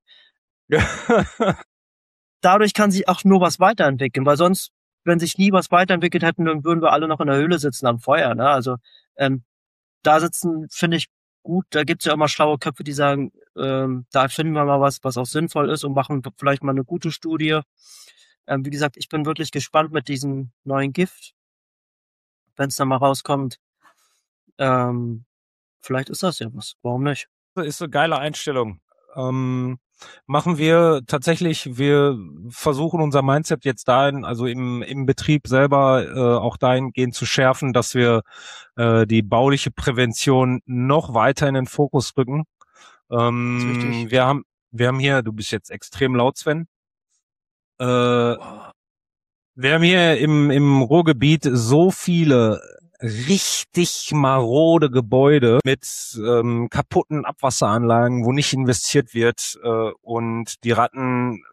dadurch kann sich auch nur was weiterentwickeln, weil sonst, wenn sich nie was weiterentwickelt hätten, dann würden wir alle noch in der Höhle sitzen am Feuer. Ne? Also ähm, da sitzen, finde ich gut, da gibt's ja immer schlaue Köpfe, die sagen, ähm, da finden wir mal was, was auch sinnvoll ist und machen vielleicht mal eine gute Studie. Ähm, wie gesagt, ich bin wirklich gespannt mit diesem neuen Gift, wenn es dann mal rauskommt. Ähm, vielleicht ist das ja was. Warum nicht? Ist eine geile Einstellung. Ähm, machen wir tatsächlich, wir versuchen unser Mindset jetzt dahin, also im, im Betrieb selber äh, auch dahingehend zu schärfen, dass wir äh, die bauliche Prävention noch weiter in den Fokus rücken. Ähm, Das ist wichtig. wir haben, wir haben hier, du bist jetzt extrem laut, Sven. Äh, wir haben hier im, im Ruhrgebiet so viele richtig marode Gebäude mit ähm, kaputten Abwasseranlagen, wo nicht investiert wird äh, und die Ratten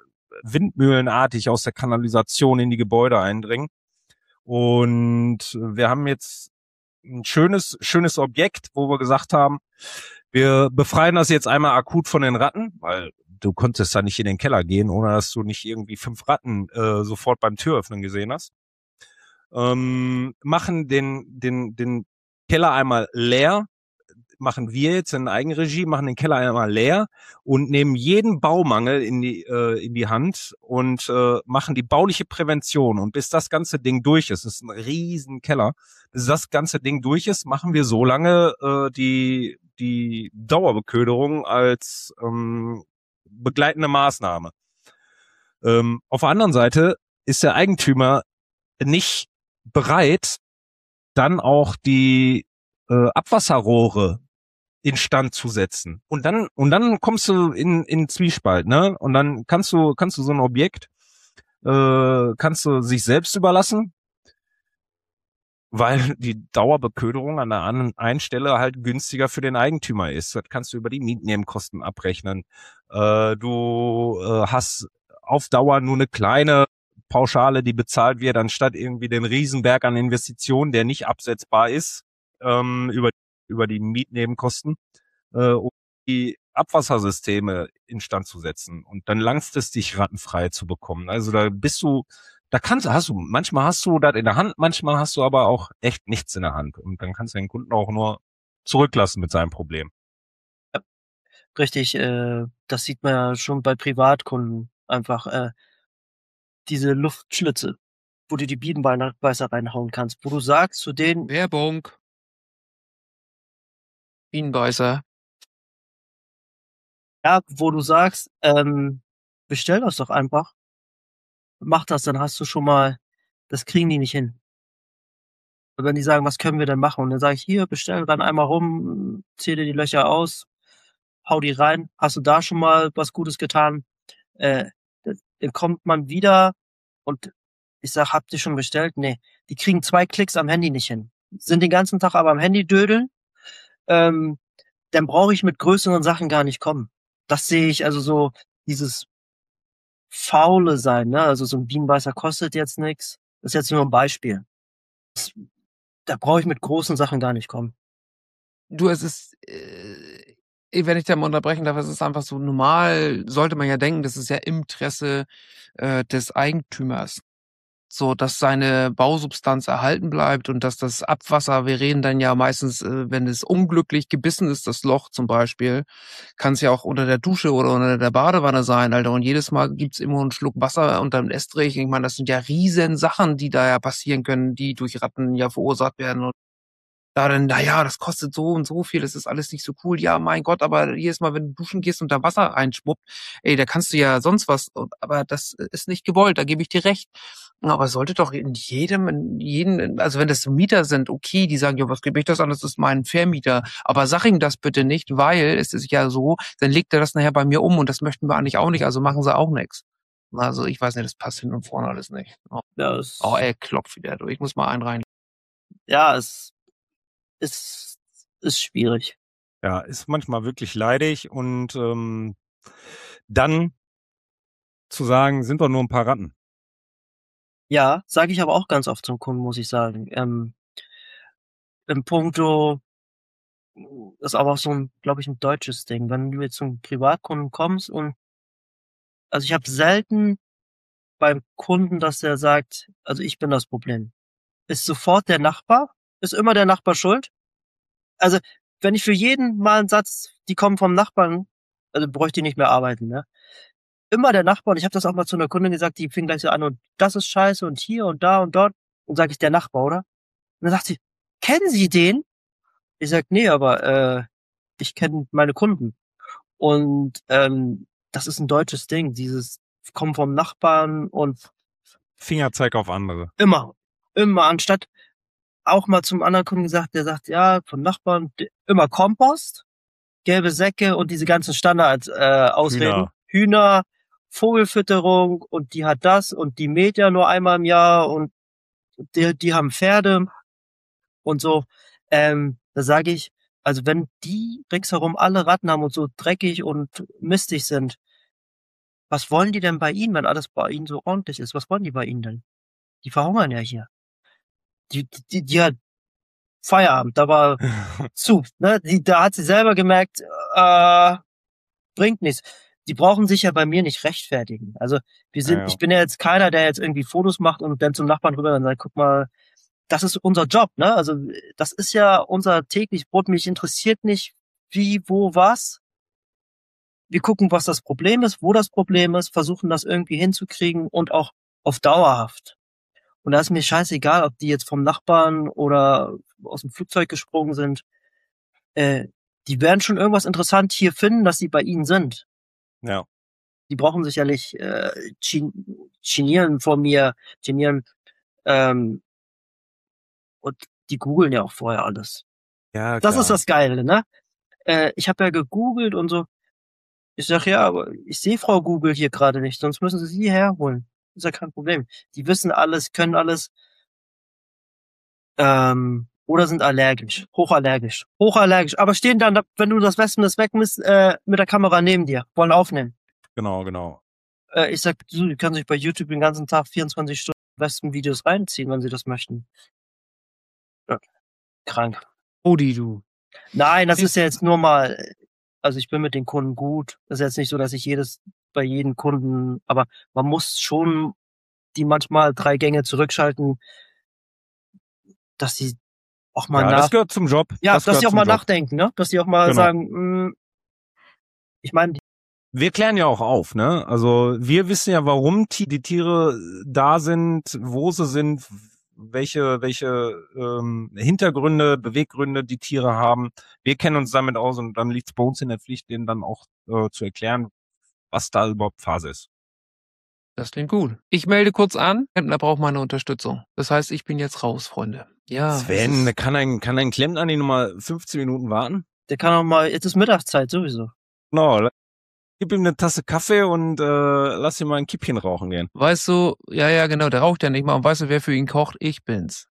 windmühlenartig aus der Kanalisation in die Gebäude eindringen. Und wir haben jetzt ein schönes, schönes Objekt, wo wir gesagt haben, wir befreien das jetzt einmal akut von den Ratten, weil du konntest da nicht in den Keller gehen, ohne dass du nicht irgendwie fünf Ratten äh, sofort beim Türöffnen gesehen hast. Ähm, machen den, den, den Keller einmal leer, machen wir jetzt in Eigenregie, machen den Keller einmal leer und nehmen jeden Baumangel in die, äh, in die Hand und äh, machen die bauliche Prävention. Und bis das ganze Ding durch ist, das ist ein riesen Keller, bis das ganze Ding durch ist, machen wir so lange äh, die, die Dauerbeköderung als ähm, begleitende Maßnahme. Ähm, auf der anderen Seite ist der Eigentümer nicht bereit, dann auch die äh, Abwasserrohre instand zu setzen. Und dann und dann kommst du in in Zwiespalt, ne? Und dann kannst du kannst du so ein Objekt äh, kannst du sich selbst überlassen, weil die Dauerbeköderung an der anderen einen Stelle halt günstiger für den Eigentümer ist. Das kannst du über die Mietnebenkosten abrechnen. Äh, du äh, hast auf Dauer nur eine kleine Pauschale, die bezahlt wird, anstatt irgendwie den Riesenberg an Investitionen, der nicht absetzbar ist, ähm, über über die Mietnebenkosten, äh, um die Abwassersysteme instand zu setzen und dann langfristig rattenfrei zu bekommen. Also da bist du, da kannst hast du, manchmal hast du das in der Hand, manchmal hast du aber auch echt nichts in der Hand. Und dann kannst du den Kunden auch nur zurücklassen mit seinem Problem. Ja, richtig, äh, das sieht man ja schon bei Privatkunden einfach, äh, diese Luftschlitze, wo du die Bienenbeißer reinhauen kannst, wo du sagst zu denen, Werbung. Bienenbeißer. ja, wo du sagst, ähm, bestell das doch einfach, mach das, dann hast du schon mal, das kriegen die nicht hin. Und wenn die sagen, was können wir denn machen? Und dann sage ich, hier, bestell, renn einmal rum, zieh dir die Löcher aus, hau die rein, hast du da schon mal was Gutes getan? Äh, dann kommt man wieder und ich sag, habt ihr schon bestellt? Nee, die kriegen zwei Klicks am Handy nicht hin. Sind den ganzen Tag aber am Handy dödeln, ähm, dann brauche ich mit größeren Sachen gar nicht kommen. Das sehe ich also so, dieses faule sein, ne? Also so ein Bienenbeißer kostet jetzt nix. Das ist jetzt nur ein Beispiel. Das, da brauche ich mit großen Sachen gar nicht kommen. Du, es ist, äh, wenn ich da mal unterbrechen darf, es ist einfach so normal, sollte man ja denken, das ist ja im Interesse äh, des Eigentümers. So, dass seine Bausubstanz erhalten bleibt und dass das Abwasser, wir reden dann ja meistens, äh, wenn es unglücklich gebissen ist, das Loch zum Beispiel, kann es ja auch unter der Dusche oder unter der Badewanne sein, Alter. Und jedes Mal gibt's immer einen Schluck Wasser unter dem Estrich. Ich meine, das sind ja riesen Sachen, die da ja passieren können, die durch Ratten ja verursacht werden. Und da dann, naja, das kostet so und so viel, das ist alles nicht so cool. Ja, mein Gott, aber jedes Mal, wenn du duschen gehst und da Wasser reinschwuppt, ey, da kannst du ja sonst was, aber das ist nicht gewollt, da gebe ich dir recht. Aber es sollte doch in jedem, in jedem, also wenn das Mieter sind, okay, die sagen, ja, was gebe ich das an, das ist mein Vermieter. Aber sag ihm das bitte nicht, weil es ist ja so, dann legt er das nachher bei mir um und das möchten wir eigentlich auch nicht, also machen sie auch nichts. Also ich weiß nicht, das passt hin und vorne alles nicht. Oh, Ja, es, oh er klopft wieder durch, ich muss mal einen rein. ja, es ist, ist schwierig. Ja, ist manchmal wirklich leidig und ähm, dann zu sagen, sind doch nur ein paar Ratten. Ja, sage ich aber auch ganz oft zum Kunden, muss ich sagen. Ähm, im Punkto, ist aber auch so ein, glaube ich, ein deutsches Ding. Wenn du jetzt zum Privatkunden kommst und, also ich habe selten beim Kunden, dass der sagt, also ich bin das Problem. Ist sofort der Nachbar? Ist immer der Nachbar schuld? Also, wenn ich für jeden mal einen Satz, die kommen vom Nachbarn, also bräuchte ich nicht mehr arbeiten, ne? Immer der Nachbar, und ich habe das auch mal zu einer Kundin gesagt, die fing gleich so an und das ist scheiße und hier und da und dort. Und sage ich, der Nachbar, oder? Und dann sagt sie, kennen Sie den? Ich sag, nee, aber äh, ich kenne meine Kunden. Und ähm, das ist ein deutsches Ding, dieses kommen vom Nachbarn und Fingerzeig auf andere. immer, immer, anstatt auch mal zum anderen Kunden gesagt, der sagt, ja, von Nachbarn, immer Kompost, gelbe Säcke und diese ganzen Standard äh, Ausreden. Hühner. Hühner, Vogelfütterung und die hat das und die mäht ja nur einmal im Jahr und die, die haben Pferde und so. Ähm, da sage ich, also wenn die ringsherum alle Ratten haben und so dreckig und mistig sind, Was wollen die denn bei Ihnen, wenn alles bei Ihnen so ordentlich ist? Was wollen die bei Ihnen denn? Die verhungern ja hier. Die, die, die hat Feierabend, da war zu, ne? Die, da hat sie selber gemerkt, äh, bringt nichts. Die brauchen sich ja bei mir nicht rechtfertigen. Also wir sind, Ja, ja. ich bin ja jetzt keiner, der jetzt irgendwie Fotos macht und dann zum Nachbarn rüber und sagt, guck mal, das ist unser Job, ne? Also das ist ja unser täglich Brot. Mich interessiert nicht, wie, wo, was. Wir gucken, was das Problem ist, wo das Problem ist, versuchen das irgendwie hinzukriegen und auch auf dauerhaft. Und da ist mir scheißegal, ob die jetzt vom Nachbarn oder aus dem Flugzeug gesprungen sind. Äh, die werden schon irgendwas interessant hier finden, dass sie bei ihnen sind. Ja. Die brauchen sich ja nicht äh, genieren vor mir, genieren. Ähm, und die googeln ja auch vorher alles. Ja, Das klar. ist das Geile, ne? Äh, ich habe ja gegoogelt und so. Ich sag, ja, aber ich sehe Frau Google hier gerade nicht, sonst müssen sie sie herholen. Ist ja kein Problem. Die wissen alles, können alles. Ähm, oder sind allergisch. Hochallergisch. Hochallergisch. Aber stehen dann, wenn du das Wespennest wegmisst, äh, mit der Kamera neben dir. Wollen aufnehmen. Genau, genau. Äh, ich sag, du, die können sich bei YouTube den ganzen Tag vierundzwanzig Stunden Wespen-Videos reinziehen, wenn sie das möchten. Ja, krank. Rudi, du. Nein, das ist ja jetzt nur mal, also ich bin mit den Kunden gut. Das ist jetzt nicht so, dass ich jedes, bei jedem Kunden, aber man muss schon die manchmal drei Gänge zurückschalten, dass sie auch mal Ja, nach, das gehört zum Job. ja, das dass sie gehört auch zum mal Job. nachdenken, ne? Dass sie auch mal Genau. sagen, mh, ich meine, Wir klären ja auch auf, ne? Also wir wissen ja, warum die, die Tiere da sind, wo sie sind, welche welche ähm, Hintergründe, Beweggründe die Tiere haben. Wir kennen uns damit aus und dann liegt es bei uns in der Pflicht, denen dann auch äh, zu erklären, was da überhaupt Phase ist. Das klingt gut. Ich melde kurz an, Klempner braucht meine Unterstützung. Das heißt, ich bin jetzt raus, Freunde. Ja. es Sven, ist- kann ein kann ein Klempner nicht nochmal fünfzehn Minuten warten? der kann auch mal, jetzt ist Mittagszeit sowieso. No, gib ihm eine Tasse Kaffee und äh, lass ihn mal ein Kippchen rauchen gehen. Weißt du, ja, ja, genau, der raucht ja nicht mal. Und weißt du, wer für ihn kocht? Ich bin's.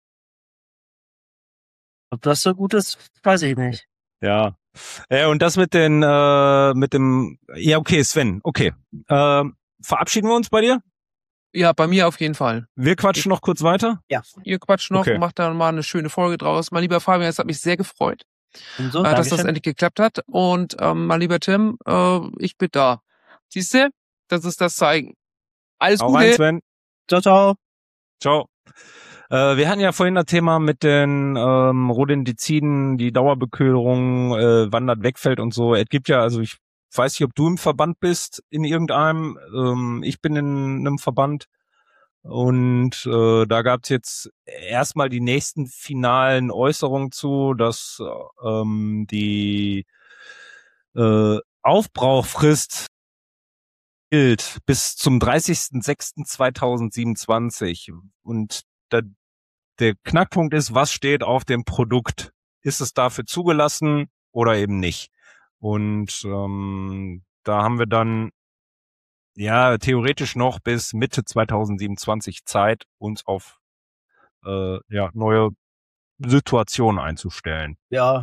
Ob das so gut ist, weiß ich nicht. Ja. Äh, und das mit den, äh, mit dem, ja, okay, Sven, okay. Ähm, verabschieden wir uns bei dir? Ja, bei mir auf jeden Fall. Wir quatschen noch kurz weiter. Ja. Ihr quatscht noch, Okay. macht da mal eine schöne Folge draus. Mein lieber Fabian, es hat mich sehr gefreut, Und so, äh, dass das Dankeschön. endlich geklappt hat. Und ähm, mein lieber Tim, äh, ich bin da. Siehst du? Das ist das Zeigen. Alles Auch rein, Gute. Sven. Ciao, ciao. Ciao. Äh, wir hatten ja vorhin das Thema mit den ähm, Rodentiziden, die Dauerbeköderung, äh, wandert, wegfällt und so. Es gibt ja, also ich weiß nicht, ob du im Verband bist, in irgendeinem. Ähm, ich bin in einem Verband. Und äh, da gab es jetzt erstmal die nächsten finalen Äußerungen zu, dass ähm, die äh, Aufbrauchfrist gilt bis zum dreißigsten sechsten zweitausendsiebenundzwanzig. Und da, der Knackpunkt ist, was steht auf dem Produkt? Ist es dafür zugelassen oder eben nicht? Und ähm, da haben wir dann ja theoretisch noch bis Mitte zweitausendsiebenundzwanzig Zeit, uns auf äh, ja neue Situationen einzustellen. Ja.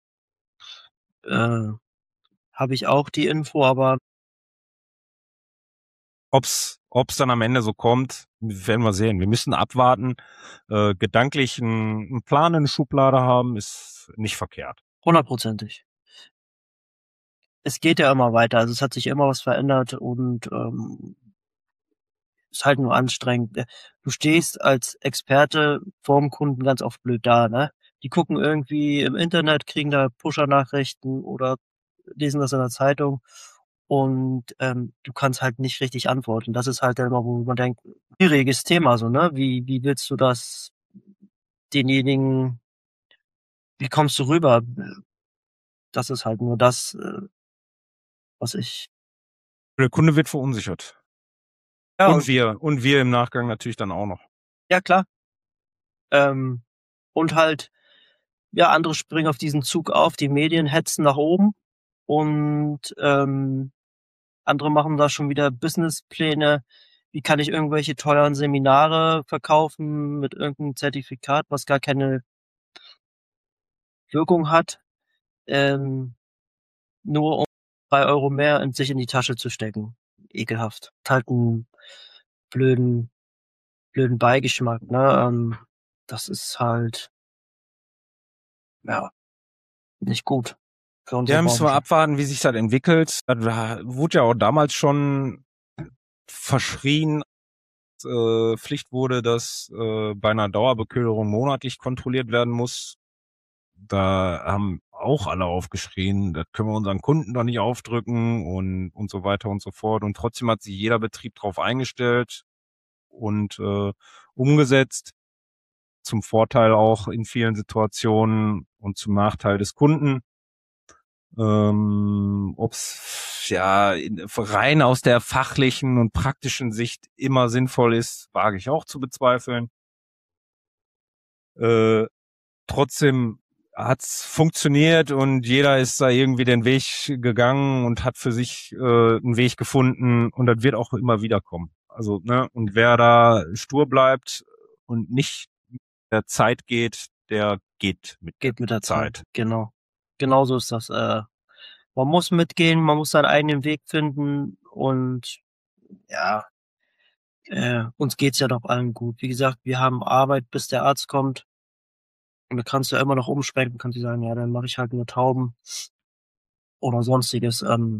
Äh, habe ich auch die Info, aber Ob's ob's dann am Ende so kommt, werden wir sehen. Wir müssen abwarten. Äh, gedanklich einen, einen Plan in der Schublade haben, ist nicht verkehrt. hundertprozentig. Es geht ja immer weiter, also es hat sich immer was verändert und ähm, ist halt nur anstrengend. Du stehst als Experte vorm Kunden ganz oft blöd da, ne? Die gucken irgendwie im Internet, kriegen da Pusher-Nachrichten oder lesen das in der Zeitung und ähm, du kannst halt nicht richtig antworten. Das ist halt immer, wo man denkt, schwieriges Thema so, ne? Wie wie willst du das denjenigen, wie kommst du rüber? Das ist halt nur das, äh, was ich. Der Kunde wird verunsichert. Ja, Und wir und wir im Nachgang natürlich dann auch noch. ja klar. Ähm, und halt, ja, andere springen auf diesen Zug auf, die Medien hetzen nach oben und ähm, andere machen da schon wieder Businesspläne. Wie kann ich irgendwelche teuren Seminare verkaufen mit irgendeinem Zertifikat, was gar keine Wirkung hat, ähm, nur um drei Euro mehr in sich in die Tasche zu stecken. ekelhaft. Hat halt einen blöden, blöden Beigeschmack, ne? Ähm, das ist halt, ja, nicht gut für Ja, unsere müssen wir Branche. abwarten, wie sich das entwickelt. Da wurde ja auch damals schon verschrien, äh, Pflicht wurde, dass äh, bei einer Dauerbeköderung monatlich kontrolliert werden muss. Da haben auch alle aufgeschrien, das können wir unseren Kunden doch nicht aufdrücken und und so weiter und so fort. Und trotzdem hat sich jeder Betrieb drauf eingestellt und äh, umgesetzt, zum Vorteil auch in vielen Situationen und zum Nachteil des Kunden. Ähm, ob's ja in, rein aus der fachlichen und praktischen Sicht immer sinnvoll ist, wage ich auch zu bezweifeln. Äh, trotzdem hat's funktioniert und jeder ist da irgendwie den Weg gegangen und hat für sich äh, einen Weg gefunden und das wird auch immer wieder kommen. Also, ne, und wer da stur bleibt und nicht mit der Zeit geht, der geht mit Geht mit der Zeit, Zeit. genau. Genauso ist das. Äh, man muss mitgehen, man muss seinen eigenen Weg finden und ja, äh, uns geht's ja doch allen gut. Wie gesagt, wir haben Arbeit, bis der Arzt kommt. Und da kannst du ja immer noch umschwenken, kannst du sagen, ja, dann mache ich halt nur Tauben oder sonstiges. Ähm,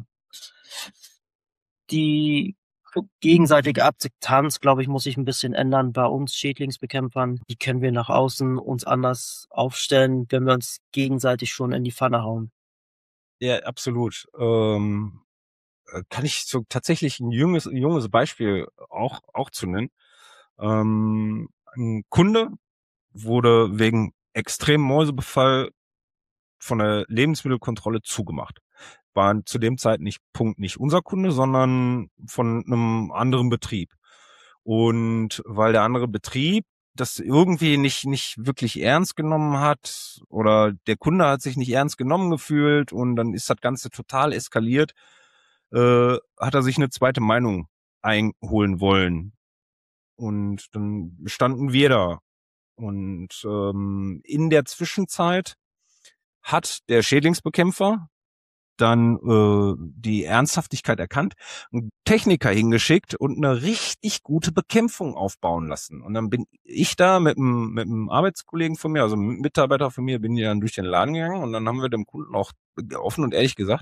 die gegenseitige Akzeptanz, glaube ich, muss sich ein bisschen ändern bei uns Schädlingsbekämpfern. Wie können wir nach außen uns anders aufstellen, wenn wir uns gegenseitig schon in die Pfanne hauen? Ja, absolut. Ähm, äh, kann ich so tatsächlich ein junges, junges Beispiel auch, auch zu nennen. Ähm, ein Kunde wurde wegen extremem Mäusebefall von der Lebensmittelkontrolle zugemacht. War zu dem Zeitpunkt nicht unser Kunde, sondern von einem anderen Betrieb. Und weil der andere Betrieb das irgendwie nicht nicht wirklich ernst genommen hat oder der Kunde hat sich nicht ernst genommen gefühlt und dann ist das Ganze total eskaliert, äh, hat er sich eine zweite Meinung einholen wollen. Und dann standen wir da. Und ähm, in der Zwischenzeit hat der Schädlingsbekämpfer dann äh, die Ernsthaftigkeit erkannt, einen Techniker hingeschickt und eine richtig gute Bekämpfung aufbauen lassen. Und dann bin ich da mit einem mit einem Arbeitskollegen von mir, also einem Mitarbeiter von mir, bin ich dann durch den Laden gegangen und dann haben wir dem Kunden auch offen und ehrlich gesagt,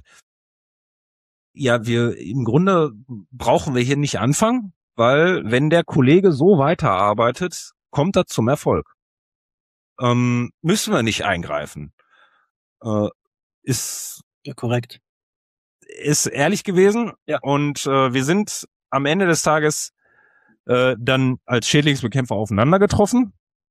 ja, wir im Grunde brauchen wir hier nicht anfangen, weil wenn der Kollege so weiterarbeitet, kommt er zum Erfolg. Ähm, müssen wir nicht eingreifen. Äh, ist Ja, korrekt. ist ehrlich gewesen. Ja. Und äh, wir sind am Ende des Tages äh, dann als Schädlingsbekämpfer aufeinander getroffen,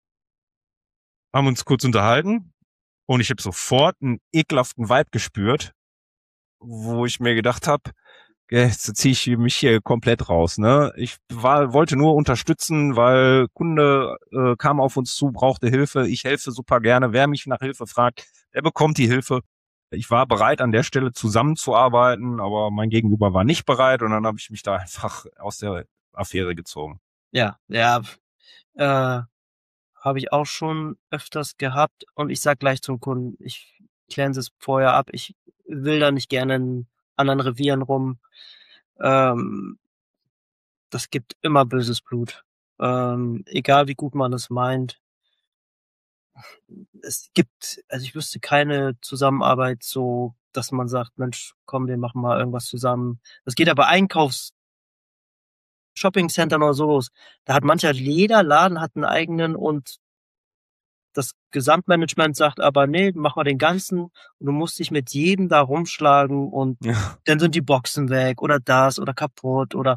haben uns kurz unterhalten und ich habe sofort einen ekelhaften Vibe gespürt, wo ich mir gedacht habe, jetzt ziehe ich mich hier komplett raus. Ne? Ich war, wollte nur unterstützen, weil Kunde äh, kam auf uns zu, brauchte Hilfe. Ich helfe super gerne. Wer mich nach Hilfe fragt, der bekommt die Hilfe. Ich war bereit, an der Stelle zusammenzuarbeiten, aber mein Gegenüber war nicht bereit und dann habe ich mich da einfach aus der Affäre gezogen. Ja, ja, äh, habe ich auch schon öfters gehabt und ich sag gleich zum Kunden, ich klären Sie es vorher ab, ich will da nicht gerne in anderen Revieren rum. Ähm, das gibt immer böses Blut. Ähm, egal wie gut man es meint. Es gibt, also ich wüsste keine Zusammenarbeit so, dass man sagt, Mensch, komm, wir machen mal irgendwas zusammen. Das geht aber Einkaufs Shoppingcentern oder so los. Da hat mancher jeder Laden hat einen eigenen und das Gesamtmanagement sagt aber, nee, mach mal den ganzen und du musst dich mit jedem da rumschlagen und Ja. dann sind die Boxen weg oder das oder kaputt oder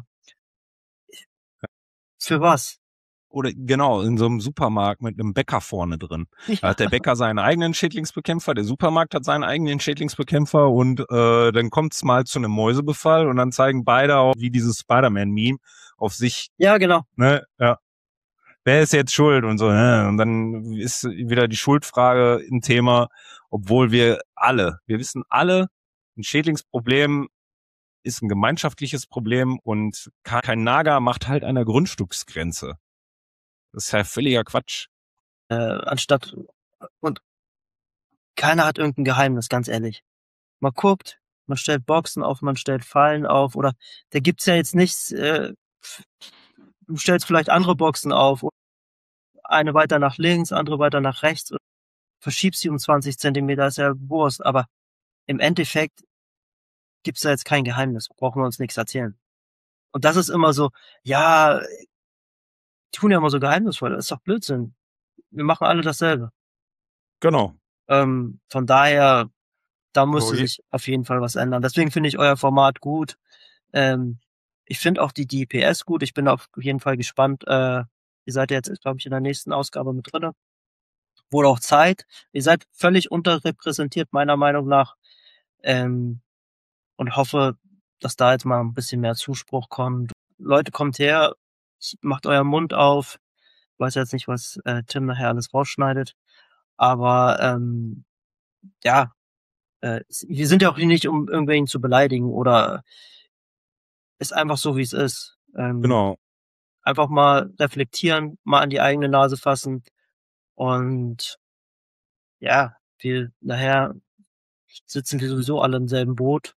für was? Oder genau, in so einem Supermarkt mit einem Bäcker vorne drin. Da hat der Bäcker seinen eigenen Schädlingsbekämpfer, der Supermarkt hat seinen eigenen Schädlingsbekämpfer und äh, dann kommt's mal zu einem Mäusebefall und dann zeigen beide auch, wie dieses Spider-Man-Meme auf sich, Ja, genau. ne, ja. Wer ist jetzt schuld und so, ne? Und dann ist wieder die Schuldfrage ein Thema, obwohl wir alle, wir wissen alle, ein Schädlingsproblem ist ein gemeinschaftliches Problem und kein Nager macht halt an der Grundstücksgrenze. Das ist ja völliger Quatsch. Äh, anstatt und keiner hat irgendein Geheimnis, ganz ehrlich. Man guckt, Man stellt Boxen auf, man stellt Fallen auf oder da gibt's ja jetzt nichts, äh, du stellst vielleicht andere Boxen auf, eine weiter nach links, andere weiter nach rechts, verschiebst sie um zwanzig Zentimeter, ist ja Wurst, aber im Endeffekt gibt's da jetzt kein Geheimnis, brauchen wir uns nichts erzählen. Und das ist immer so, ja, die tun ja immer so geheimnisvoll, das ist doch Blödsinn. Wir machen alle dasselbe. Genau. Ähm, von daher, da müsste So, je- sich auf jeden Fall was ändern. Deswegen finde ich euer Format gut. Ähm, ich finde auch die D P S gut. Ich bin auf jeden Fall gespannt. Äh, ihr seid ja jetzt, glaube ich, in der nächsten Ausgabe mit drinne. Wurde auch Zeit. Ihr seid völlig unterrepräsentiert, meiner Meinung nach. Ähm, und hoffe, dass da jetzt mal ein bisschen mehr Zuspruch kommt. Leute, kommt her, macht euren Mund auf. Ich weiß jetzt nicht, was äh, Tim nachher alles rausschneidet. Aber ähm, ja, äh, wir sind ja auch hier nicht, um irgendwen zu beleidigen oder ist einfach so, wie es ist. Ähm, Genau. Einfach mal reflektieren, mal an die eigene Nase fassen und ja, wir nachher sitzen wir sowieso alle im selben Boot.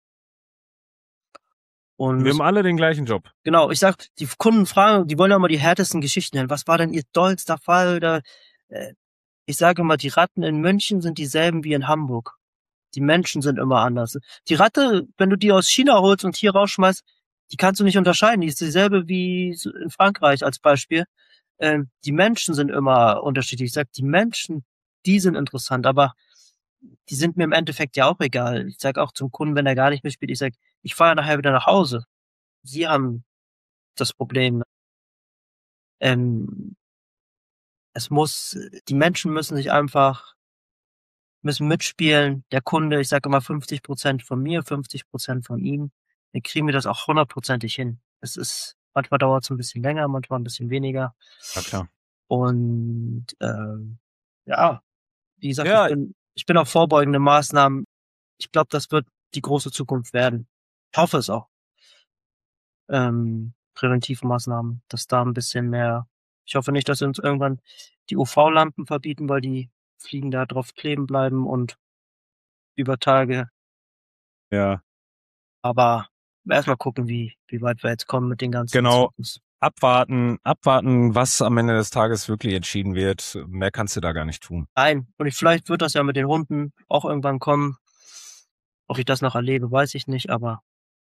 Und Wir müssen, haben alle den gleichen Job. genau, ich sag, die Kunden fragen, die wollen ja immer die härtesten Geschichten hören. Was war denn ihr dollster Fall? Oder, äh, ich sage immer, die Ratten in München sind dieselben wie in Hamburg. Die Menschen sind immer anders. Die Ratte, wenn du die aus China holst und hier rausschmeißt, die kannst du nicht unterscheiden. Die ist dieselbe wie in Frankreich als Beispiel. Ähm, die Menschen sind immer unterschiedlich. Ich sag, die Menschen, die sind interessant, aber die sind mir im Endeffekt ja auch egal. Ich sag auch zum Kunden, wenn er gar nicht mitspielt, ich sag, ich fahre nachher wieder nach Hause. Sie haben das Problem. Ähm, es muss, die Menschen müssen sich einfach, müssen mitspielen. Der Kunde, ich sage immer fünfzig Prozent von mir, fünfzig Prozent von ihm. Dann kriegen wir das auch hundertprozentig hin. Es ist, manchmal dauert es ein bisschen länger, manchmal ein bisschen weniger. Ja, klar. Und ähm, ja, wie gesagt, Ja. ich bin, ich bin auf vorbeugende Maßnahmen. Ich glaube, das wird die große Zukunft werden. Ich hoffe es auch. Ähm, Präventivmaßnahmen, dass da ein bisschen mehr. Ich hoffe nicht, dass sie uns irgendwann die U V-Lampen verbieten, weil die Fliegen da drauf kleben bleiben und über Tage. Ja. Aber erstmal gucken, wie, wie weit wir jetzt kommen mit den ganzen Genau. Zirkus. Abwarten, abwarten, was am Ende des Tages wirklich entschieden wird. Mehr kannst du da gar nicht tun. Nein, und ich, vielleicht wird das ja mit den Hunden auch irgendwann kommen. Ob ich das noch erlebe, weiß ich nicht, aber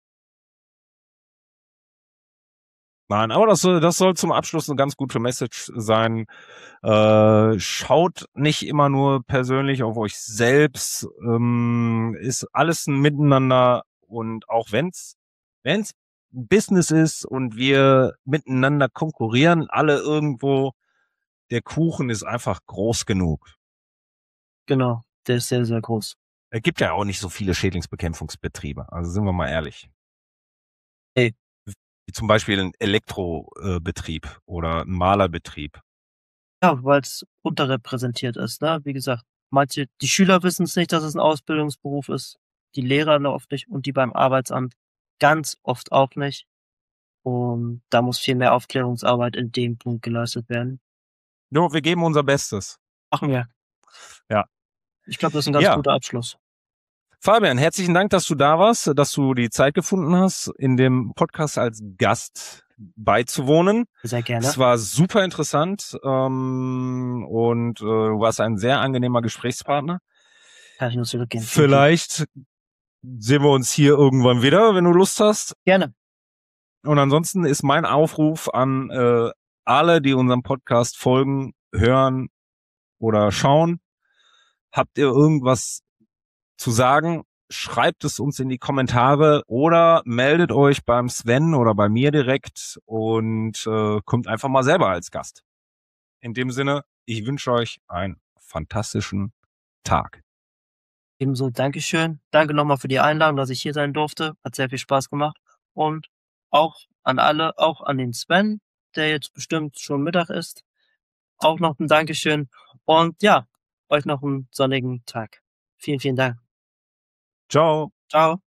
Nein, aber das soll, das soll zum Abschluss eine ganz gute Message sein. Äh, schaut nicht immer nur persönlich auf euch selbst. Ähm, ist alles ein Miteinander und auch wenn's, wenn's Business ist und wir miteinander konkurrieren, alle irgendwo, der Kuchen ist einfach groß genug. genau, der ist sehr, sehr groß. Es gibt ja auch nicht so viele Schädlingsbekämpfungsbetriebe. Also sind wir mal ehrlich. Hey. Wie zum Beispiel ein Elektrobetrieb oder ein Malerbetrieb. Ja, weil es unterrepräsentiert ist, ne? Wie gesagt, manche, die Schüler wissen es nicht, dass es ein Ausbildungsberuf ist, die Lehrer noch oft nicht und die beim Arbeitsamt ganz oft auch nicht. Und da muss viel mehr Aufklärungsarbeit in dem Punkt geleistet werden. Nur, wir geben unser Bestes. Machen wir. Ja. Ich glaube, das ist ein ganz Ja. guter Abschluss. Fabian, herzlichen Dank, dass du da warst, dass du die Zeit gefunden hast, in dem Podcast als Gast beizuwohnen. Sehr gerne. Es war super interessant ähm, und äh, du warst ein sehr angenehmer Gesprächspartner. Kann ich nur zurückgehen. Vielleicht sehen wir uns hier irgendwann wieder, wenn du Lust hast. Gerne. Und ansonsten ist mein Aufruf an äh, alle, die unserem Podcast folgen, hören oder schauen. Habt ihr irgendwas zu sagen? Schreibt es uns in die Kommentare oder meldet euch beim Sven oder bei mir direkt und äh, kommt einfach mal selber als Gast. In dem Sinne, ich wünsche euch einen fantastischen Tag. Ebenso, Dankeschön. Danke nochmal für die Einladung, dass ich hier sein durfte. Hat sehr viel Spaß gemacht. Und auch an alle, auch an den Sven, der jetzt bestimmt schon Mittag ist. Auch noch ein Dankeschön. Und ja, euch noch einen sonnigen Tag. Vielen, vielen Dank. Ciao. Ciao.